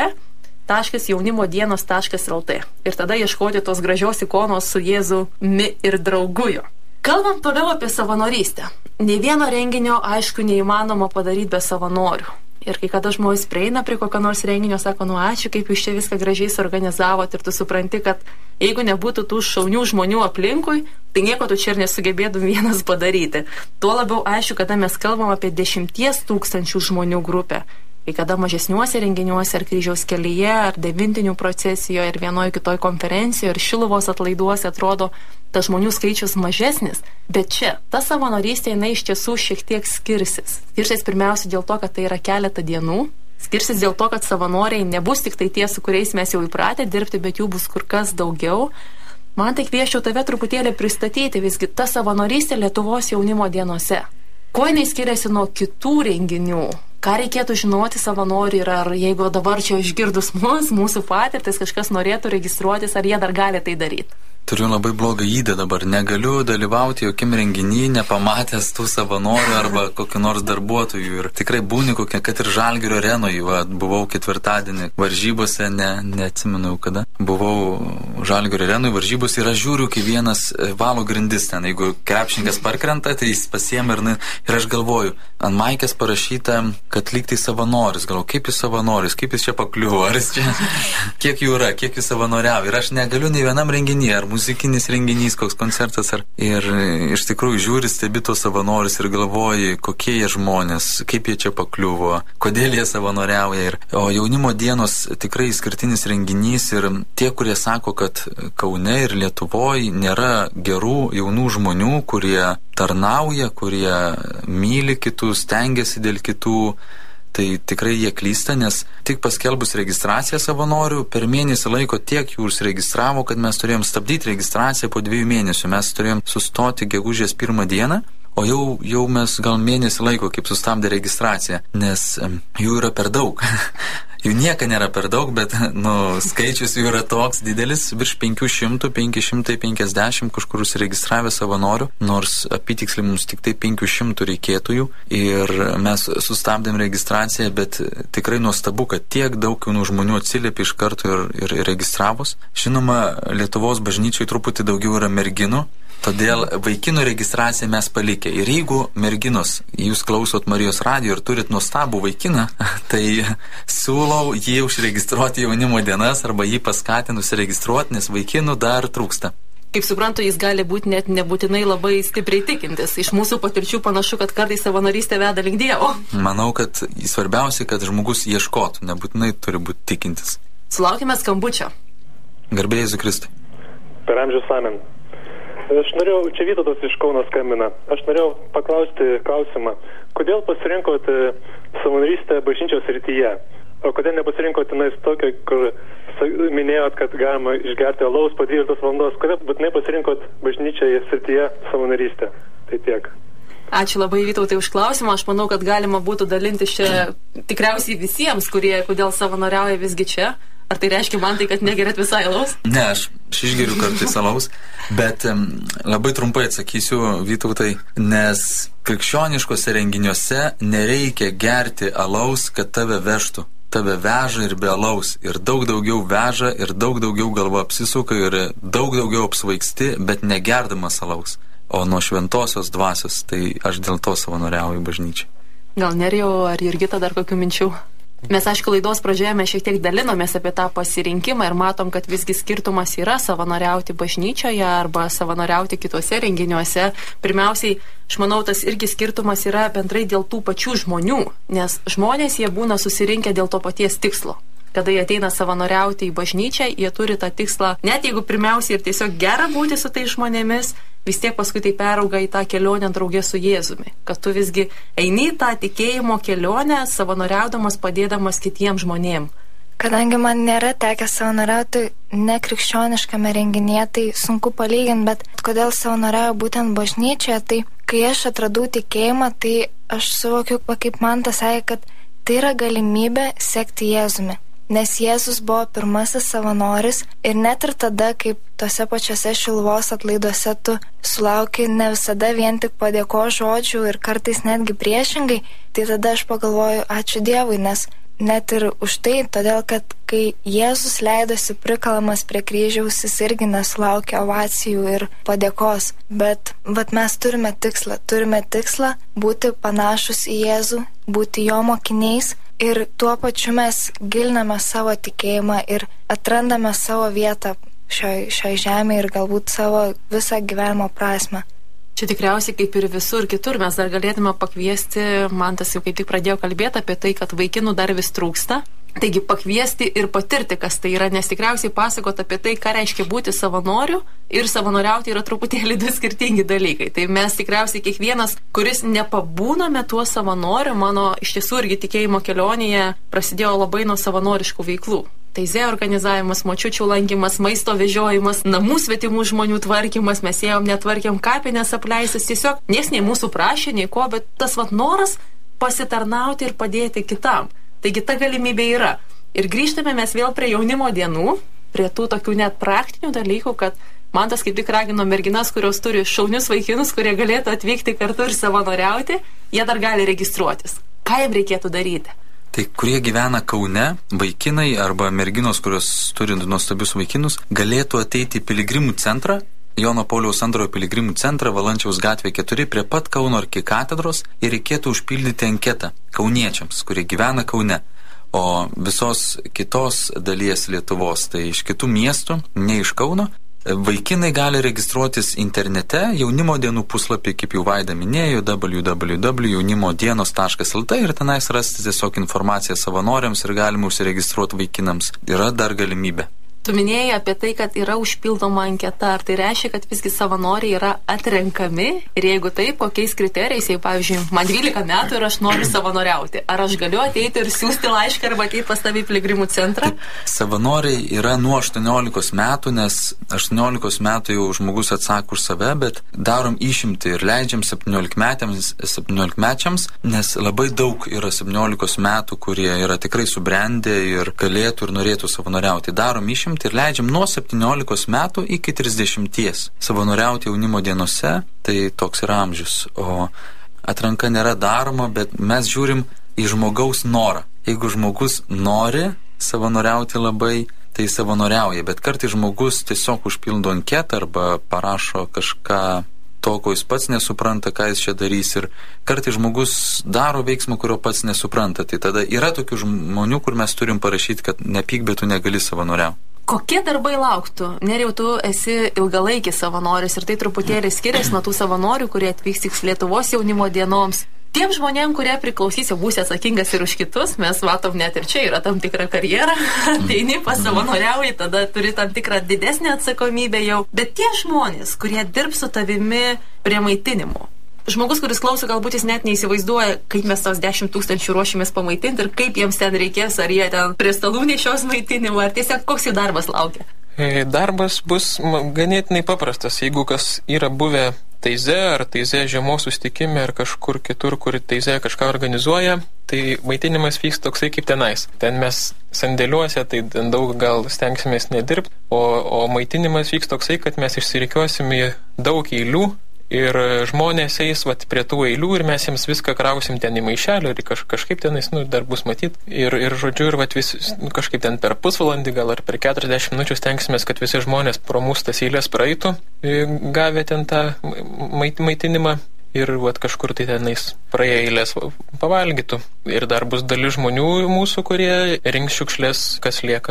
www.jaunimodienos.lt ir tada ieškoti tos gražios ikonos su Jėzumi ir drauguju. Kalbant toliau apie savanorystę. Nei vieno renginio, aišku, neįmanoma padaryti be savanorių. Ir kai kada žmonės prieina prie kokio nors renginio, sako, ačiū, kaip jūs čia viską gražiai suorganizavot ir tu supranti, kad jeigu nebūtų tų šaunių žmonių aplinkui, tai nieko tu čia ir nesugebėtum vienas padaryti. Tuo labiau aišku, kada mes kalbam apie 10 000 žmonių grupę. Kai kada mažesniuose renginiuose ar kryžiaus kelyje, ar devintinių procesijoje, ir vienoje kitoj konferencijoje, ir Šiluvos atlaiduose atrodo tas žmonių skaičius mažesnis, bet čia ta savanorystė jinai iš tiesų šiek tiek skirsis. Skirsis pirmiausia dėl to, kad tai yra keletą dienų, skirsis dėl to, kad savanoriai nebus tik tai tie, su kuriais mes jau įpratę dirbti, bet jų bus kur kas daugiau. Man tai kvieščiau tave truputėlį pristatyti visgi tą savanorystę Lietuvos jaunimo dienose. Kuo jinai skiriasi nuo kitų renginių? ką reikėtų žinoti savanoriui ir ar jeigu dabar čia išgirdus mūsų patirtis, kažkas norėtų registruotis, ar jie dar gali tai daryti? Turiu labai blogą įdą dabar. Negaliu dalyvauti jokiam renginį, nepamatęs tų savanorių arba kokių nors darbuotojų. Ir tikrai būni kokia, kad ir Žalgirio arenoje. Buvau ketvirtadienį varžybose, neatsimenu kada. Buvau Žalgirio arenoje varžybose ir aš žiūriu, kai vienas valo grindis ten. Jeigu krepšininkas parkrenta, tai jis pasiėmė ir aš galvoju, ant maikės parašyta, kad lyg tai savanoris. Galvoju, kaip jis savanoris, kaip jis čia pakliuvo, ar jis čia, kiek jų yra, kiek jis savanoriavo. Ir aš negaliu nei vienam renginį, ar muzikinis renginys, koks koncertas. Ir iš tikrųjų žiūri, stebi tos savanorius ir galvoji, kokie jie žmonės, kaip jie čia pakliuvo, kodėl jie savanoriauja. O jaunimo dienos tikrai išskirtinis renginys ir tie, kurie sako, kad Kaune ir Lietuvoje nėra gerų jaunų žmonių, kurie tarnauja, kurie myli kitus, stengiasi dėl kitų, tai tikrai jie klysta, nes tik paskelbus registraciją savanorių, per mėnesį laiko tiek jų užsiregistravo, kad mes turėjom stabdyti registraciją po 2 mėnesių. Mes turėjom sustoti gegužės 1 dieną, o jau mes gal mėnesį laiko kaip sustabdė registraciją, nes jų yra per daug. Jų nieka nėra per daug, bet skaičius jų yra toks didelis, virš 500, 550 kažkur užsiregistravę savanorių, nors apytiksliai mums tik tai 500 reikėtų jų. Ir mes sustabdėm registraciją, bet tikrai nuostabu, kad tiek daug jaunų žmonių atsiliepė iš karto ir registravus. Žinoma, Lietuvos bažnyčiai truputį daugiau yra merginų, todėl vaikinų registraciją mes palikę. Ir jeigu merginos, jūs klausot Marijos radijo ir turit nuostabų vaikiną, tai siūlau jį užregistruoti jaunimo dienas arba jį paskatinti užsiregistruoti, nes vaikinų dar trūksta. Kaip suprantu, jis gali būti net nebūtinai labai stipriai tikintis. Iš mūsų patirčių panašu, kad kartais savanorystė veda link Dievo. Manau, kad svarbiausia, kad žmogus ieškotų, nebūtinai turi būti tikintis. Sulaukime skambučio. Garbė Jėzui Kristui. Per amžius amen. Aš norėjau, čia Vytautas iš Kauno skambina, aš norėjau paklausti klausimą, kodėl pasirinkot savanorystę bažnyčios srityje, o kodėl nepasirinkot tenais tokio, kur minėjot, kad galima išgerti alaus po 12 valandos, kodėl būtinai pasirinkot bažnyčiai srityje savanorystę, tai tiek. Ačiū labai Vytautai už klausimą, aš manau, kad galima būtų dalinti čia tikriausiai visiems, kurie kodėl savanoriauja visgi čia. Ar tai reiškia man tai, kad negerat visai alaus? Ne, aš išgeriu kartais alaus, bet labai trumpai atsakysiu, Vytautai, nes krikščioniškose renginiuose nereikia gerti alaus, kad tave vežtų. Tave veža ir be alaus, ir daug daugiau veža, ir daug daugiau galva apsisuka, ir daug daugiau apsvaigsti, bet negerdamas alaus, o nuo šventosios dvasios, tai aš dėl to savanoriauju bažnyčiai. Gal Nerijau ar Jurgita dar kokių minčių? Mes, aišku, laidos pradžioje mes šiek tiek dalinomės apie tą pasirinkimą ir matom, kad visgi skirtumas yra savanoriauti bažnyčioje arba savanoriauti kitose renginiuose. Pirmiausiai, aš manau, tas irgi skirtumas yra bendrai dėl tų pačių žmonių, nes žmonės jie būna susirinkę dėl to paties tikslo. Kada jie ateina savanoriauti į bažnyčią, jie turi tą tikslą, net jeigu pirmiausiai ir tiesiog gera būti su tai žmonėmis, vis tiek paskui tai perauga į tą kelionę draugė su Jėzumi. Kad tu visgi eini į tą tikėjimo kelionę, savanoriaudamas, padėdamas kitiems žmonėm. Kadangi man nėra tekę savanoriauti nekrikščioniškame renginėje, tai sunku palyginti, bet kodėl savanoriauju būtent bažnyčioje, tai kai aš atradau tikėjimą, tai aš suvokiu, kaip man tas sakė, kad tai yra galimybė sekti Jėzumi. Nes Jėzus buvo pirmasis savanoris ir net ir tada, kaip tose pačiose Šiluvos atlaiduose tu sulauki ne visada vien tik padėkos žodžių ir kartais netgi priešingai, tai tada aš pagalvoju, ačiū Dievui, nes net ir už tai, todėl kad kai Jėzus leidosi prikalamas prie kryžiaus, jis irgi nesulaukė ovacijų ir padėkos. Bet mes turime tikslą būti panašus į Jėzų, būti jo mokiniais. Ir tuo pačiu mes giliname savo tikėjimą ir atrandame savo vietą šioj žemėje ir galbūt savo visą gyvenimo prasmę. Čia tikriausiai kaip ir visur kitur mes dar galėtume pakviesti, man tas jau kaip tik pradėjo kalbėti apie tai, kad vaikinų dar vis trūksta. Taigi pakviesti ir patirti, kas tai yra, nes tikriausiai pasakot apie tai, ką reiškia būti savanoriu ir savanoriauti yra truputėlį du skirtingi dalykai. Tai mes tikriausiai kiekvienas, kuris nepabūname tuo savanoriu, mano iš tiesų irgi tikėjimo kelionėje prasidėjo labai nuo savanoriškų veiklų. Taizė organizavimas, močiučių lankymas, maisto vežiojimas, namų svetimų žmonių tvarkymas, mes ėjom netvarkėm kapinės apleistas, tiesiog nieks nei mūsų prašė, nei ko, bet tas noras pasitarnauti ir padėti kitam. Taigi ta galimybė yra. Ir grįžtame mes vėl prie jaunimo dienų, prie tų tokių net praktinių dalykų, kad man tas kaip tik ragino merginas, kurios turi šaunius vaikinus, kurie galėtų atvykti kartu ir savanoriauti, jie dar gali registruotis. Ką jiem reikėtų daryti? Tai kurie gyvena Kaune, vaikinai arba merginos, kurios turi nuostabius vaikinus, galėtų ateiti į piligrimų centrą, Jono Pauliaus II piligrimų centrą, Valančiaus gatvė 4, prie pat Kauno arkikatedros, ir reikėtų užpildyti anketą kauniečiams, kurie gyvena Kaune. O visos kitos dalies Lietuvos, tai iš kitų miestų, ne iš Kauno, vaikinai gali registruotis internete, jaunimo dienų puslapį, kaip jau Vaida minėjo, www.jaunimodienos.lt, ir tenais rasti tiesiog informaciją savanoriams ir galima užsiregistruoti vaikinams. Yra dar galimybė. Tu minėjai apie tai, kad yra užpildoma anketa. Ar tai reiškia, kad visgi savanoriai yra atrenkami? Ir jeigu taip, kokiais kriterijais, jei, pavyzdžiui, man 12 metų ir aš noriu savanoriauti, ar aš galiu ateiti ir siūsti laišką arba ateiti pas tave į piligrimų centrą? Savanoriai yra nuo 18 metų, nes 18 metų jau žmogus atsako už save, bet darom išimtį ir leidžiam 17-mečiams, nes labai daug yra 17 metų, kurie yra tikrai subrendę ir galėtų ir norėtų savanoriauti. Darom išimtį ir leidžiam nuo 17 metų iki 30 savanoriauti jaunimo dienose, tai toks yra amžius. O atranka nėra daroma, bet mes žiūrim į žmogaus norą. Jeigu žmogus nori savanoriauti labai, tai savanoriauja, bet kartais žmogus tiesiog užpildo anketą arba parašo kažką to, ko jis pats nesupranta, ką jis čia darys, ir kartais žmogus daro veiksmą, kurio pats nesupranta. Tai tada yra tokių žmonių, kur mes turim parašyti, kad nepyk, bet tu negali savanoriauti. Kokie darbai lauktų? Neriau, tu esi ilgalaikis savanoris ir tai truputėlį skiriasi nuo tų savanorių, kurie atvyks tik Lietuvos jaunimo dienoms. Tiem žmonėm, kurie priklausys, jau būsi atsakingas ir už kitus, mes matom, net ir čia yra tam tikra karjera, ateini, pasavanoriauji, tada turi tam tikrą didesnę atsakomybę jau. Bet tie žmonės, kurie dirbs su tavimi prie maitinimo, žmogus, kuris klauso, galbūt jis net neįsivaizduoja, kaip mes tos 10 000 ruošimės pamaitinti ir kaip jiems ten reikės, ar jie ten prie stalų nešios maitinimą, ar tiesiog koks jų darbas laukia. Darbas bus ganėtinai paprastas. Jeigu kas yra buvę Taize ar Taize žiemos susitikime ar kažkur kitur, kur Taize kažką organizuoja, tai maitinimas vyks toksai kaip tenais. Ten mes sandėliuose, tai daug gal stengsimės nedirbti, o maitinimas vyks toksai, kad mes išsirikiuosim į daug eilių. Ir žmonės eis prie tų eilių ir mes jiems viską krausim ten į maišelį ir kažkaip tenais, dar bus matyt. Ir žodžiu, ir kažkaip ten per pusvalandį, gal ar per 40 minučių stengsimės, kad visi žmonės pro mūsų tas eilės praeitų, gavę ten tą maitinimą. Ir kažkur tai tenais praėję eilės pavalgytų. Ir dar bus dalis žmonių mūsų, kurie rinks šiukšlės, kas lieka,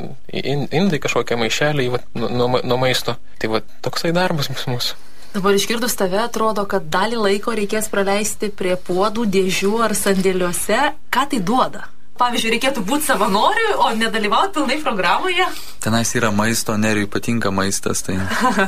indai kažkokią maišelį nuo maisto. Tai toksai darbas bus mūsų. Dabar išgirdus tave, atrodo, kad dalį laiko reikės praleisti prie puodų, dėžių ar sandėliuose. Ką tai duoda? Pavyzdžiui, reikėtų būti savanoriu, o nedalyvauti pilnai programoje? Tenais yra maisto, Neriui patinka maistas. Tai...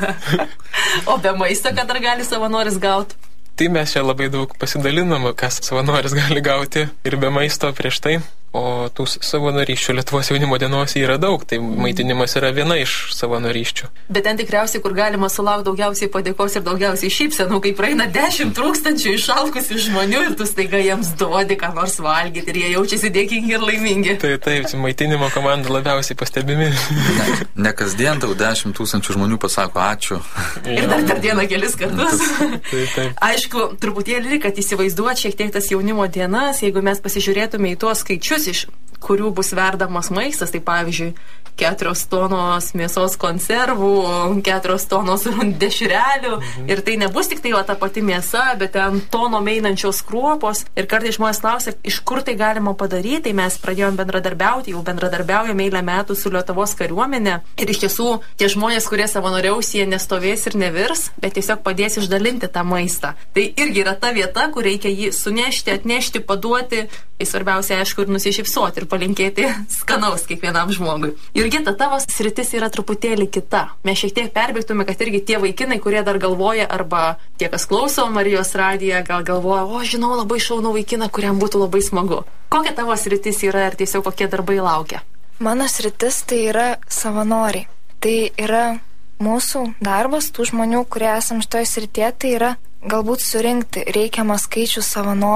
O be maisto, ką dar gali savanoris gauti? Tai mes čia labai daug pasidalinom, kas savanoris gali gauti ir be maisto prieš tai. O tų savanorysčių Lietuvos jaunimo dienos yra daug, tai maitinimas yra viena iš savanorysčių. Bet ten tikriausiai, kur galima sulaukti daugiausiai padėkos ir daugiausiai šypsenų, kai praeina 10 000 išalkusių žmonių ir tu staiga jiems duodi ką nors valgyti ir jie jaučiasi dėkingi ir laimingi. Taip, maitinimo komanda labiausiai pastebimi. Ne kasdien tau 10 000 žmonių pasako ačiū. Ir dar per dieną kelis kartus. Taip. Aišku, truputėlį, kad įsivaizduot šiek tiek tas jaunimo dienas, jeigu mes pasižiūrėtume į tuos skaičius, iš kurių bus verdamas maistas, tai pavyzdžiui 4 tonos mėsos konservų, 4 tonos dešrelių ir tai nebus tik tai ta pati mėsa, bet ten tonom einančios kruopos ir kartais žmonės klausia, iš kur tai galima padaryti, tai mes pradėjom bendradarbiauti, jau bendradarbiaujame eilę metų su Lietuvos kariuomenė ir iš tiesų tie žmonės, kurie savanoriaus, jie nestovės ir nevirs, bet tiesiog padės išdalinti tą maistą. Tai irgi yra ta vieta, kur reikia jį sunešti, atnešti, paduoti, tai svarbiausia, aišku, ir nusišypsoti ir palinkėti skanaus kiekvienam žmogui. Jurgita, tavo sritis yra truputėlį kita. Mes šiek tiek perbėgtume, kad irgi tie vaikinai, kurie dar galvoja, arba tie, kas klauso Marijos radiją, gal galvoja, žinau, labai šaunų vaikiną, kuriam būtų labai smagu. Kokia tavo sritis yra ir tiesiog kokie darbai laukia? Mano sritis tai yra savanoriai. Tai yra mūsų darbas, tų žmonių, kurie esam šitoje srityje, tai yra galbūt surinkti reikiamą skaičių savanorių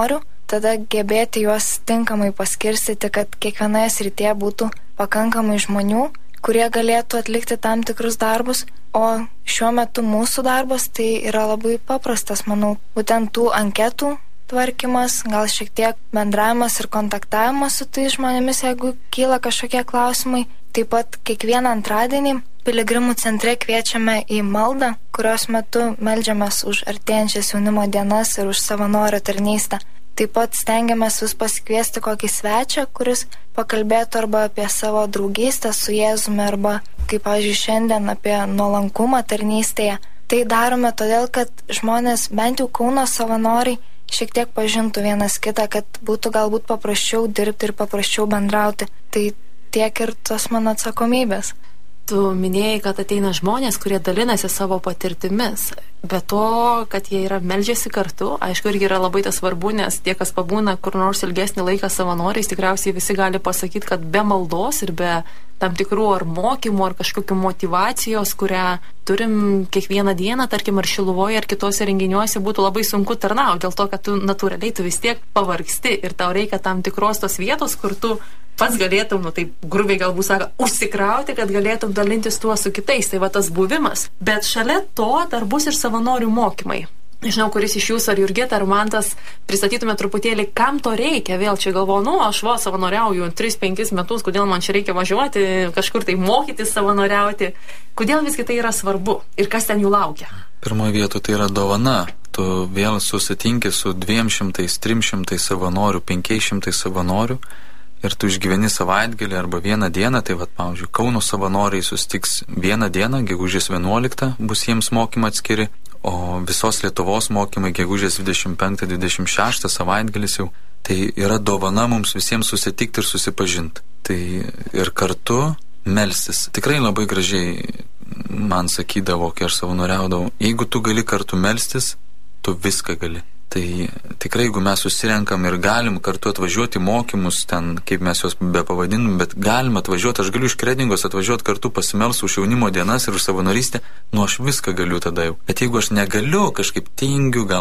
tada gebėti juos tinkamai paskirstyti, kad kiekvienoje srityje būtų pakankamai žmonių, kurie galėtų atlikti tam tikrus darbus. O šiuo metu mūsų darbas tai yra labai paprastas, manau, būtent tų anketų tvarkymas, gal šiek tiek bendravimas ir kontaktavimas su tais žmonėmis, jeigu kyla kažkokie klausimai. Taip pat kiekvieną antradienį Piligrimų centre kviečiame į maldą, kurios metu meldžiamės už artėjančias jaunimo dienas ir už savanorio tarnystę. Taip pat stengiamės vis pasikviesti kokį svečią, kuris pakalbėtų arba apie savo draugystę su Jėzumi, arba, kaip pavyzdžiui, šiandien apie nuolankumą tarnystėje. Tai darome todėl, kad žmonės, bent jau Kauno savanoriai, šiek tiek pažintų vienas kitą, kad būtų galbūt paprasčiau dirbti ir paprasčiau bendrauti. Tai tiek ir tos mano atsakomybės. Tu minėjai, kad ateina žmonės, kurie dalinasi savo patirtimis. Be to, kad jie yra meldžiasi kartu, aišku, irgi yra labai tas svarbu, nes tie, kas pabūna kur nors ilgesnį laiką savanoriais, tikriausiai visi gali pasakyti, kad be maldos ir be tam tikrų ar mokymų, ar kažkokių motivacijos, kurią turim kiekvieną dieną, tarkim, ar Šiluvoje, ar kitose renginiuose, būtų labai sunku tarnauti, dėl to, kad tu natūraliai tu vis tiek pavargsti ir tau reikia tam tikros tos vietos, kur tu pats galėtum, taip grubiai galbūt sako, užsikrauti, kad galėtum dalintis tuo su kitais. Tai va tas buvimas. Bet šalia to dar bus ir savanorių mokymai. Nežinau, kuris iš jūsų, ar Jurgita, ar Mantas, pristatytume truputėlį, kam to reikia. Vėl čia galvoju, aš savanoriauju 3-5 metus, kodėl man čia reikia važiuoti, kažkur tai mokytis savanoriauti. Kodėl visgi tai yra svarbu ir kas ten jų laukia? Pirmoje vietoje tai yra dovana. Tu vėl susitinki su 200-300 savanorių, 500 savanorių. Ir tu išgyveni savaitgalį arba vieną dieną, tai pavyzdžiui, Kauno savanoriai sustiks vieną dieną, gegužės 11 bus jiems mokymai atskiri, o visos Lietuvos mokymai gegužės 25-26 savaitgalis jau. Tai yra dovana mums visiems susitikti ir susipažinti. Tai ir kartu melstis. Tikrai labai gražiai man sakydavo, kai aš savanoriaudavau, jeigu tu gali kartu melstis, tu viską gali. Tai tikrai, jeigu mes susirenkam ir galim kartu atvažiuoti mokymus, ten, kaip mes juos be pavadinam, bet galim atvažiuoti, aš galiu iš Kretingos atvažiuoti kartu pasimelsti už jaunimo dienas ir už savanorystę, aš viską galiu tada jau. Bet jeigu aš negaliu, kažkaip tingiu, gal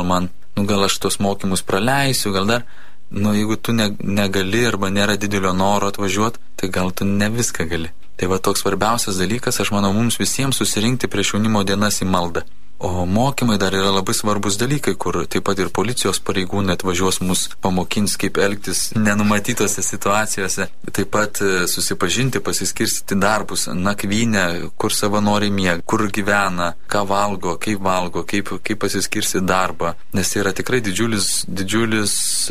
aš tos mokymus praleisiu, gal dar, jeigu tu negali arba nėra didelio noro atvažiuoti, tai gal tu ne viską gali. Tai toks svarbiausias dalykas, aš manau, mums visiems susirinkti prieš jaunimo dienas į maldą. O mokymai dar yra labai svarbus dalykai, kur taip pat ir policijos pareigūnai atvažiuos mus pamokins, kaip elgtis nenumatytose situacijose. Taip pat susipažinti, pasiskirstyti darbus, nakvynę, kur savanoriai miega, kur gyvena, ką valgo, kaip pasiskirstyti darbą. Nes tai yra tikrai didžiulis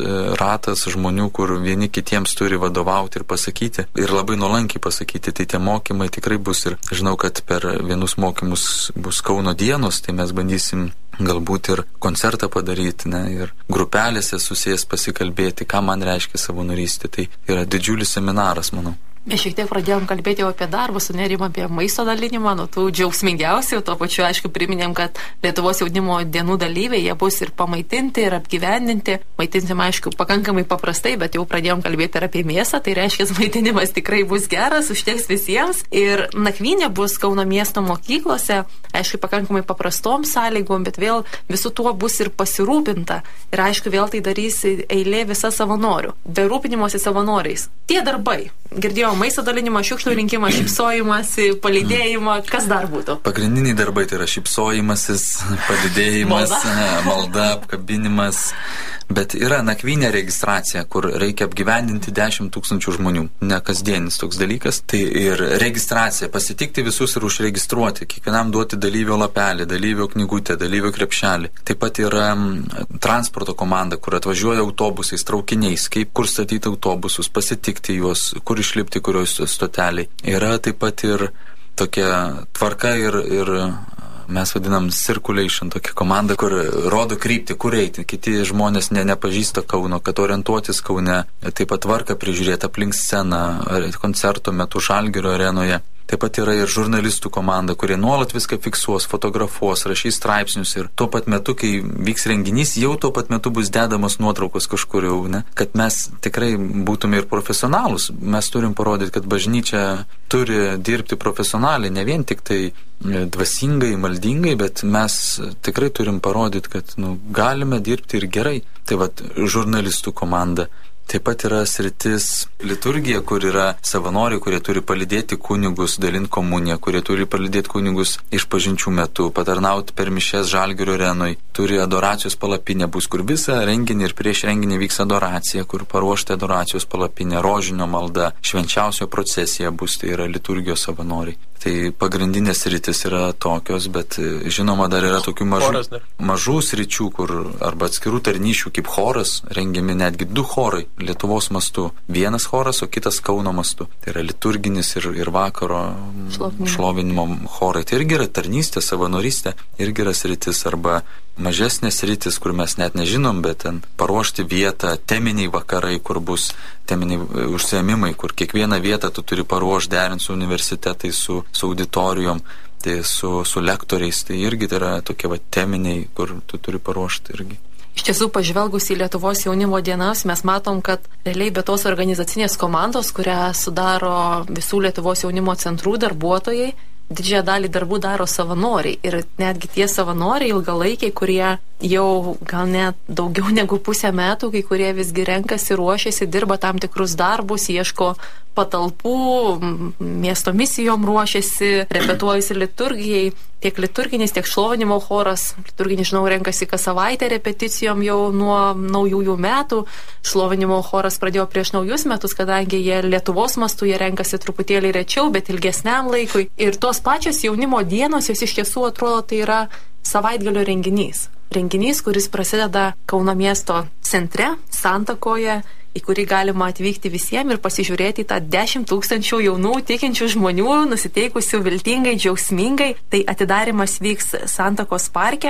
ratas žmonių, kur vieni kitiems turi vadovauti ir pasakyti. Ir labai nuolankiai pasakyti. Tai tie mokymai tikrai bus. Ir žinau, kad per vienus mokymus bus Kauno dienos, tai mes bandysim galbūt ir koncertą padaryti, ir grupelėse susės pasikalbėti, ką man reiškia savanorystė. Tai yra didžiulis seminaras, manau. Mes šiek tiek pradėjom kalbėti jau apie darbą, sunerim apie maisto dalinimą, tų džiaugsmingiausių, tuo pačiu, aišku, priminėm, kad Lietuvos jaunimo dienų dalyviai, jie bus ir pamaitinti, ir apgyvendinti. Maitinsim, aišku, pakankamai paprastai, bet jau pradėjom kalbėti ir apie mėsą, tai reiškia, maitinimas tikrai bus geras, užteks visiems. Ir nakvynė bus Kauno miesto mokyklose, aišku, pakankamai paprastom sąlygom, bet vėl visų tuo bus ir pasirūpinta. Ir aišku, vėl tai darys eilė visa savanorių. Be rūpinimosi savanoriais. Tie darbai. Girdėjau maisto dalinimą, šiukšlių rinkimą, šypsojimąsi, palydėjimą. Kas dar būtų? Pagrindiniai darbai tai yra šypsojimasis, palydėjimas, malda, apkabinimas. Bet yra nakvynė registracija, kur reikia apgyvendinti 10 000 žmonių. Ne kasdienis toks dalykas. Tai ir registracija, pasitikti visus ir užregistruoti. Kiekvienam duoti dalyvio lapelį, dalyvio knygutę, dalyvio krepšelį. Taip pat yra transporto komanda, kur atvažiuoja autobusais, traukiniais, kur statyti autobusus, pasitikti juos, kur išlipti, kurios stoteliai. Yra taip pat ir tokia tvarka ir mes vadinam circulation, tokia komanda, kur rodo kryptį, kur eiti. Kiti žmonės nepažįsta Kauno, kad orientuotis Kaune, taip pat tvarką prižiūrėti aplink sceną, koncerto metu Žalgirio arenoje. Taip pat yra ir žurnalistų komanda, kurie nuolat viską fiksuos, fotografuos, rašys straipsnius ir tuo pat metu, kai vyks renginys, jau tuo pat metu bus dedamos nuotraukos kažkur jau, ne? Kad mes tikrai būtume ir profesionalus. Mes turim parodyti, kad bažnyčia turi dirbti profesionaliai, ne vien tik tai dvasingai, maldingai, bet mes tikrai turim parodyti, kad galime dirbti ir gerai. Tai vat žurnalistų komanda. Taip pat yra sritis liturgija, kur yra savanoriai, kurie turi palydėti kunigus, dalinti komuniją, kurie turi palydėti kunigus išpažinčių metu, patarnauti per mišes Žalgirio arenoj, turi adoracijos palapinę, bus kur visą renginį ir prieš renginį vyks adoracija, kur paruošti adoracijos palapinę, rožinio malda, švenčiausio procesija bus, tai yra liturgijos savanoriai. Tai pagrindinės sritis yra tokios, bet žinoma dar yra tokių mažų sričių, kur arba atskirų tarnyšių kaip choras, rengiami netgi 2 chorai Lietuvos mastu. Vienas choras, o kitas Kauno mastu. Tai yra liturginis ir vakaro šlovinimo chorai. Tai irgi yra tarnystė, savanorystė, irgi yra sritis arba mažesnės sritis, kur mes net nežinom, bet ten paruošti vietą, teminiai vakarai, kur bus teminiai užsiėmimai, kur kiekvieną vietą tu turi paruošti, derinti su universitetais, su auditorijom, tai su lektoriais, tai irgi tai yra tokie teminiai, kur tu turi paruošti irgi. Iš tiesų, pažvelgus į Lietuvos jaunimo dienas, mes matom, kad realiai be tos organizacinės komandos, kurią sudaro visų Lietuvos jaunimo centrų darbuotojai, didžiąją dalį darbų daro savanoriai. Ir netgi tie savanoriai ilgalaikiai, kurie jau gal net daugiau negu pusę metų, kai kurie visgi renkasi, ruošiasi, dirba tam tikrus darbus, ieško patalpų, miesto misijom ruošiasi, repetuojasi liturgijai, tiek liturginis, tiek šlovinimo choras. Liturginis, žinau, renkasi kas savaitę repeticijom jau nuo naujųjų metų. Šlovinimo choras pradėjo prieš naujus metus, kadangi jie Lietuvos mastu, jie renkasi truputėlį rečiau, bet ilgesniam laikui. Ir tos pačios jaunimo dienos, jos iš tiesų atrodo, tai yra savaitgalio renginys. Renginys, kuris prasideda Kauno miesto centre, Santakoje, į kurį galima atvykti visiems ir pasižiūrėti tą 10 000 jaunų tikinčių žmonių, nusiteikusių viltingai, džiaugsmingai. Tai atidarimas vyks Santakos parke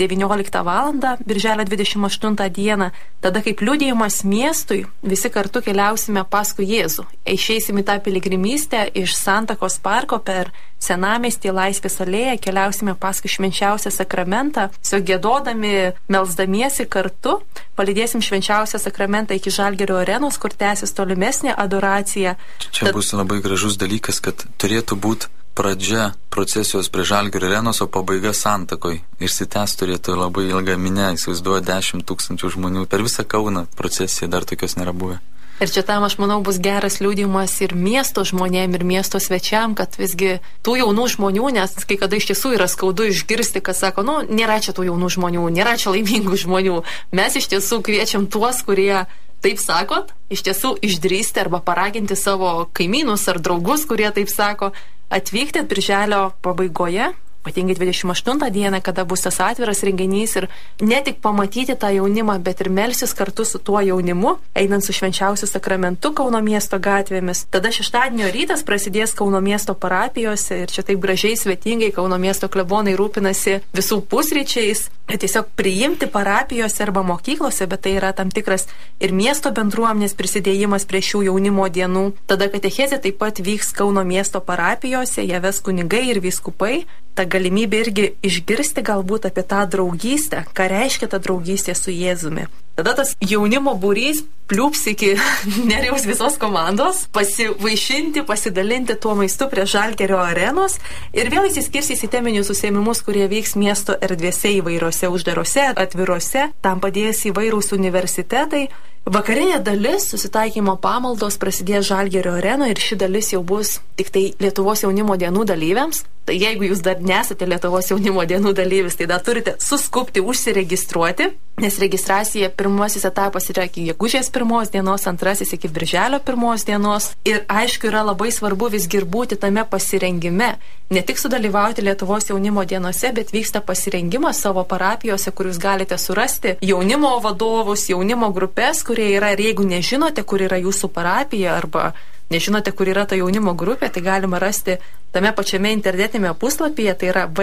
19 val. Birželio 28 dieną. Tada kaip liudijimas miestui visi kartu keliausime paskui Jėzų. Išeisime į tą piligrimystę iš Santakos parko per Senamiestį, Laisvės alėją, keliausime paskui švenčiausią sakramentą, giedodami, melsdamiesi kartu, palydėsim švenčiausią sakramentą iki Žalgirio arenos, kur tęsis tolimesnė adoracija. Čia bus labai gražus dalykas, kad turėtų būti pradžia procesijos prie Žalgirio arenos, o pabaiga Santakoj. Išsitęs turėtų labai ilgą minę, įsivaizduoja 10 000 žmonių. Per visą Kauną procesiją dar tokios nėra buvę. Ir čia tam, aš manau, bus geras liudijimas ir miesto žmonėm, ir miesto svečiam, kad visgi tų jaunų žmonių, nes kai kada iš tiesų yra skaudu išgirsti, kad sako, nėra čia tų jaunų žmonių, nėra čia laimingų žmonių. Mes iš tiesų kviečiam tuos, kurie taip sakot, iš tiesų išdrįsti arba paraginti savo kaimynus ar draugus, kurie taip sako, atvykti birželio pabaigoje, ypatingai 28 dieną, kada bus tas atviras renginys ir ne tik pamatyti tą jaunimą, bet ir melsis kartu su tuo jaunimu, einant su švenčiausiu sakramentu Kauno miesto gatvėmis. Tada šeštadienio rytas prasidės Kauno miesto parapijose ir čia taip gražiai, svetingai Kauno miesto klebonai rūpinasi visų pusryčiais, tiesiog priimti parapijose arba mokyklose, bet tai yra tam tikras ir miesto bendruomenės prisidėjimas prie šių jaunimo dienų. Tada katechezė taip pat vyks Kauno miesto parapijose, ją ves kunigai ir vyskupai. Ta galimybė irgi išgirsti galbūt apie tą draugystę, ką reiškia ta draugystė su Jėzumi. Tada tas jaunimo būrys pliūps iki Nerijos visos komandos, pasivaišinti, pasidalinti tuo maistu prie Žalgirio arenos ir vėl įsiskirsys į teminius užsiėmimus, kurie vyks miesto erdvėse įvairiose, uždarose, atvirose, tam padės įvairūs universitetai. Vakarinė dalis, susitaikymo pamaldos, prasidės Žalgirio arenoje ir ši dalis jau bus tik tai Lietuvos jaunimo dienų dalyviams. Tai jeigu jūs dar nesate Lietuvos jaunimo dienų dalyvis, tai dar turite suskupti, užsiregistruoti, nes registracija pirmasis etapas yra iki gegužės 1 dienos, antrasis iki birželio 1 dienos. Ir aišku, yra labai svarbu visgi ir būti tame pasirengime. Ne tik sudalyvauti Lietuvos jaunimo dienose, bet vyksta pasirengimas savo parapijose, kur jūs galite surasti jaunimo vadovus, jaunimo grupės, kurie yra, ir jeigu nežinote, kur yra jūsų parapija arba nežinote, kur yra ta jaunimo grupė, tai galima rasti tame pačiame internetinėme puslapyje, tai yra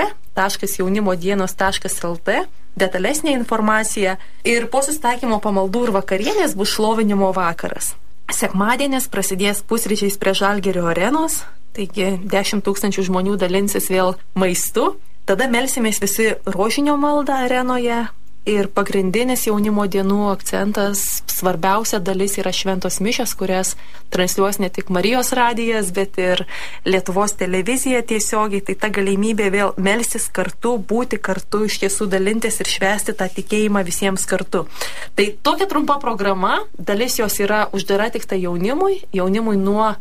www.jaunimodienos.lt, detalesnė informacija. Ir po susitaikymo pamaldų ir vakarienės bus šlovinimo vakaras. Sekmadienis prasidės pusryčiais prie Žalgirio arenos, taigi 10 000 žmonių dalinsis vėl maistu. Tada melsimės visi rožinio maldą arenoje ir pagrindinis jaunimo dienų akcentas, svarbiausia dalis yra šventos mišios, kurias transliuos ne tik Marijos radijas, bet ir Lietuvos televizija tiesiogiai. Tai ta galimybė vėl melstis kartu, būti kartu, iš tiesų dalintis ir švęsti tą tikėjimą visiems kartu. Tai tokia trumpa programa, dalis jos yra uždara tik tai jaunimui nuo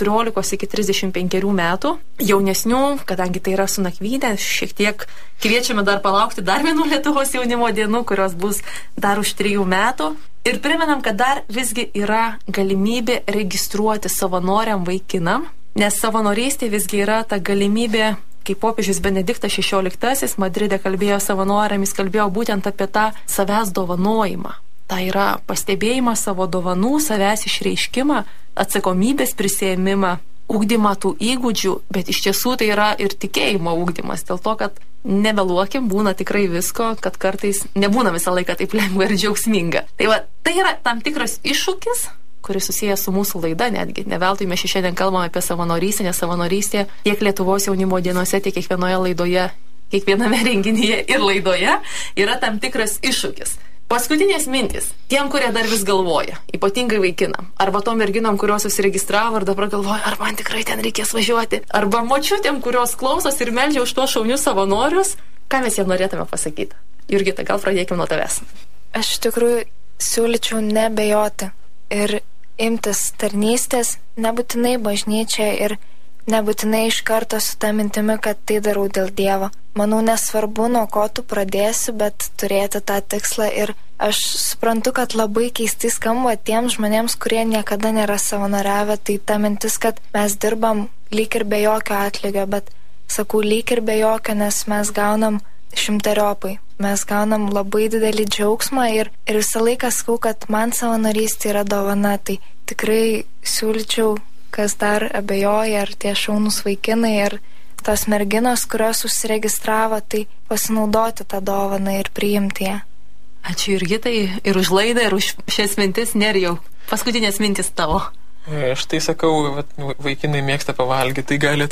14 iki 35 metų. Jaunesnių, kadangi tai yra su nakvynė, šiek tiek kviečiame dar palaukti dar vienų Lietuvos jaunimo dienų, kurios bus dar už 3 metų. Ir primenam, kad dar visgi yra galimybė registruoti savanoriam vaikinam, nes savanorystė visgi yra ta galimybė, kaip popiežius Benediktas XVI Madride kalbėjo savanoriam, jis kalbėjo būtent apie tą savęs dovanojimą. Tai yra pastebėjimą savo dovanų, savęs išreiškimą, atsakomybės prisėmimą, ugdymą tų įgūdžių, bet iš tiesų tai yra ir tikėjimo ugdymas, dėl to, kad nevėluokim, būna tikrai visko, kad kartais nebūna visą laiką taip lengva ir džiaugsminga. Tai yra tam tikras iššūkis, kuris susijęs su mūsų laida netgi. Neveltui mes šiandien kalbame apie savanorystę, nes savanorystė tiek Lietuvos jaunimo dienose, tiek kiekvienoje laidoje, kiekviename renginyje ir laidoje yra tam tikras iššūkis. Paskutinės mintis tiem, kurie dar vis galvoja, ypatingai vaikinam, arba tom merginom, kurios susiregistravo ir dabar galvoja, ar man tikrai ten reikės važiuoti, arba močiutėm, kurios klausos ir meldžia už tuos šaunius savanorius, ką mes jiem norėtume pasakyti. Jurgita, gal pradėkime nuo tavęs. Aš iš tikrųjų siūlyčiau nebejoti ir imtis tarnystės, nebūtinai bažnyčia ir nebūtinai iš karto su tą mintimi, kad tai darau dėl Dievo. Manau, nesvarbu, nuo ko tu pradėsi, bet turėti tą tikslą. Ir aš suprantu, kad labai keistai skamba tiems žmonėms, kurie niekada nėra savanoriavę. Tai ta mintis, kad mes dirbam lyg ir be jokio atlygio, bet sakau lyg ir be jokio, nes mes gaunam 100-eriopai. Mes gaunam labai didelį džiaugsmą ir visą laiką sakau, kad man savanorystė yra dovana. Tai tikrai siūlyčiau, kas dar abejoja, ar tie šaunūs vaikinai, ar tos merginos, kurios užsiregistravo, tai pasinaudoti tą dovaną ir priimti ją. Ačiū Jurgitai ir už laidą, ir už šias mintis. Nerijau, paskutinės mintis tavo. Aš tai sakau, vaikinai mėgsta pavalgyti, tai gali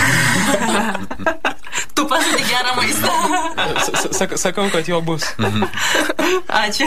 atvaryti. Tu pažadi gerą maistą. Sakau, kad jo bus. Ačiū.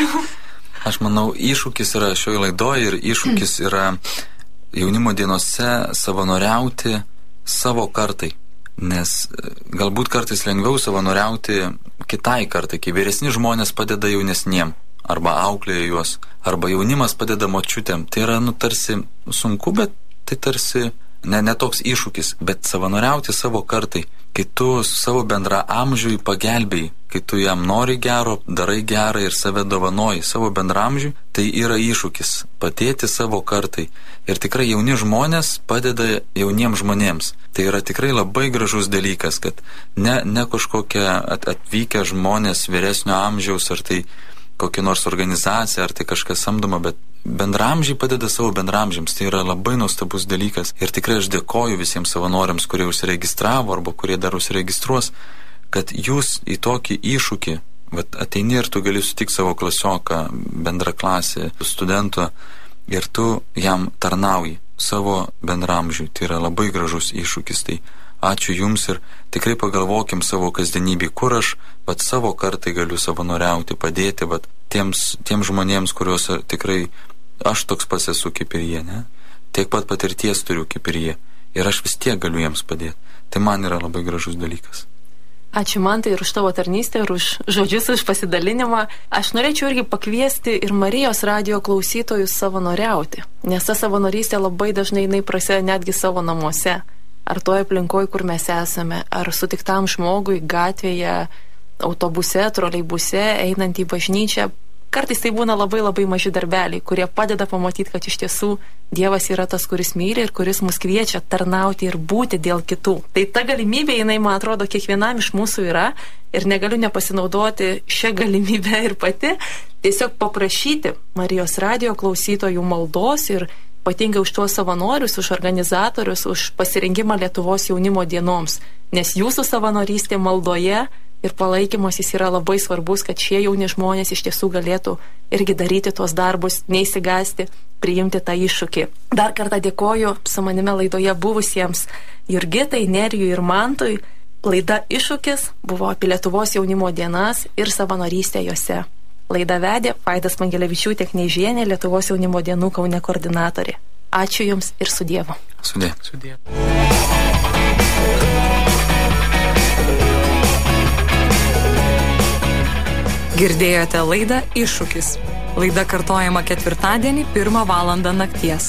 Aš manau, iššūkis yra šioje laidoje ir iššūkis yra jaunimo dienose savanoriauti savo kartai. Nes galbūt kartais lengviau savanoriauti kitai kartai, kai vyresni žmonės padeda jaunesniem, arba auklėja juos, arba jaunimas padeda močiutėm. Tai yra, tarsi sunku, bet tai tarsi ne toks iššūkis, bet savanoriauti savo kartai, kai tu savo bendra amžiui pagelbėjai, kai tu jam nori gero, darai gerą ir save dovanoji savo bendramžiui, tai yra iššūkis padėti savo kartai. Ir tikrai jauni žmonės padeda jauniems žmonėms. Tai yra tikrai labai gražus dalykas, kad ne kažkokie atvykę žmonės vyresnio amžiaus, ar tai kokia nors organizacija, ar tai kažkas samdoma, bet bendramžiai padeda savo bendramžiams. Tai yra labai nuostabus dalykas. Ir tikrai aš dėkoju visiems savanoriams, kurie užsiregistravo arba kurie dar užsiregistruos, kad jūs į tokį iššūkį ateini ir tu gali sutikti savo klasioką, bendrą klasę, studentą ir tu jam tarnauji savo bendramžiui. Tai yra labai gražus iššūkis. Tai ačiū jums ir tikrai pagalvokim savo kasdienybį, kur aš savo kartai galiu savanoriauti, padėti tiems žmonėms, kuriuos tikrai aš toks pats esu kaip ir jie, ne? Tiek pat patirties turiu kaip ir jie. Ir aš vis tiek galiu jiems padėti. Tai man yra labai gražus dalykas. Ačiū Mantai ir už tavo tarnystę, ir už žodžius, už pasidalinimą. Aš norėčiau irgi pakviesti ir Marijos radijo klausytojus savanoriauti, nes ta savanorystė labai dažnai jinai prasideda netgi savo namuose, ar toje aplinkoje, kur mes esame, ar sutiktam žmogui gatvėje, autobuse, troleibuse, einant į bažnyčią. Kartais tai būna labai labai maži darbeliai, kurie padeda pamatyti, kad iš tiesų Dievas yra tas, kuris myli ir kuris mus kviečia tarnauti ir būti dėl kitų. Tai ta galimybė, jinai, man atrodo, kiekvienam iš mūsų yra ir negaliu nepasinaudoti šią galimybę ir pati. Tiesiog paprašyti Marijos radijo klausytojų maldos ir ypatingai už tuos savanorius, už organizatorius, už pasirengimą Lietuvos jaunimo dienoms. Nes jūsų savanorystė maldoje ir palaikymas jis yra labai svarbus, kad šie jauni žmonės iš tiesų galėtų irgi daryti tuos darbus, neįsigasti, priimti tą iššūkį. Dar kartą dėkoju su manime laidoje buvusiems Jurgitai, Nerijui ir Mantui. Laida Iššūkis buvo apie Lietuvos jaunimo dienas ir savanorystę jose. Laidą vedė Vaida Smangelevičiūtė Kneižienė, Lietuvos jaunimo dienų Kaune koordinatorė. Ačiū Jums ir su Dievu. Sudie. Sudie. Girdėjote laidą Iššūkis. Laida kartojama ketvirtadienį 1 valandą nakties.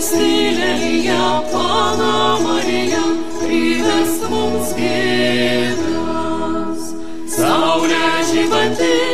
skaistylėje, Pana Marija, privesk mums gėdas. Saulė žybanti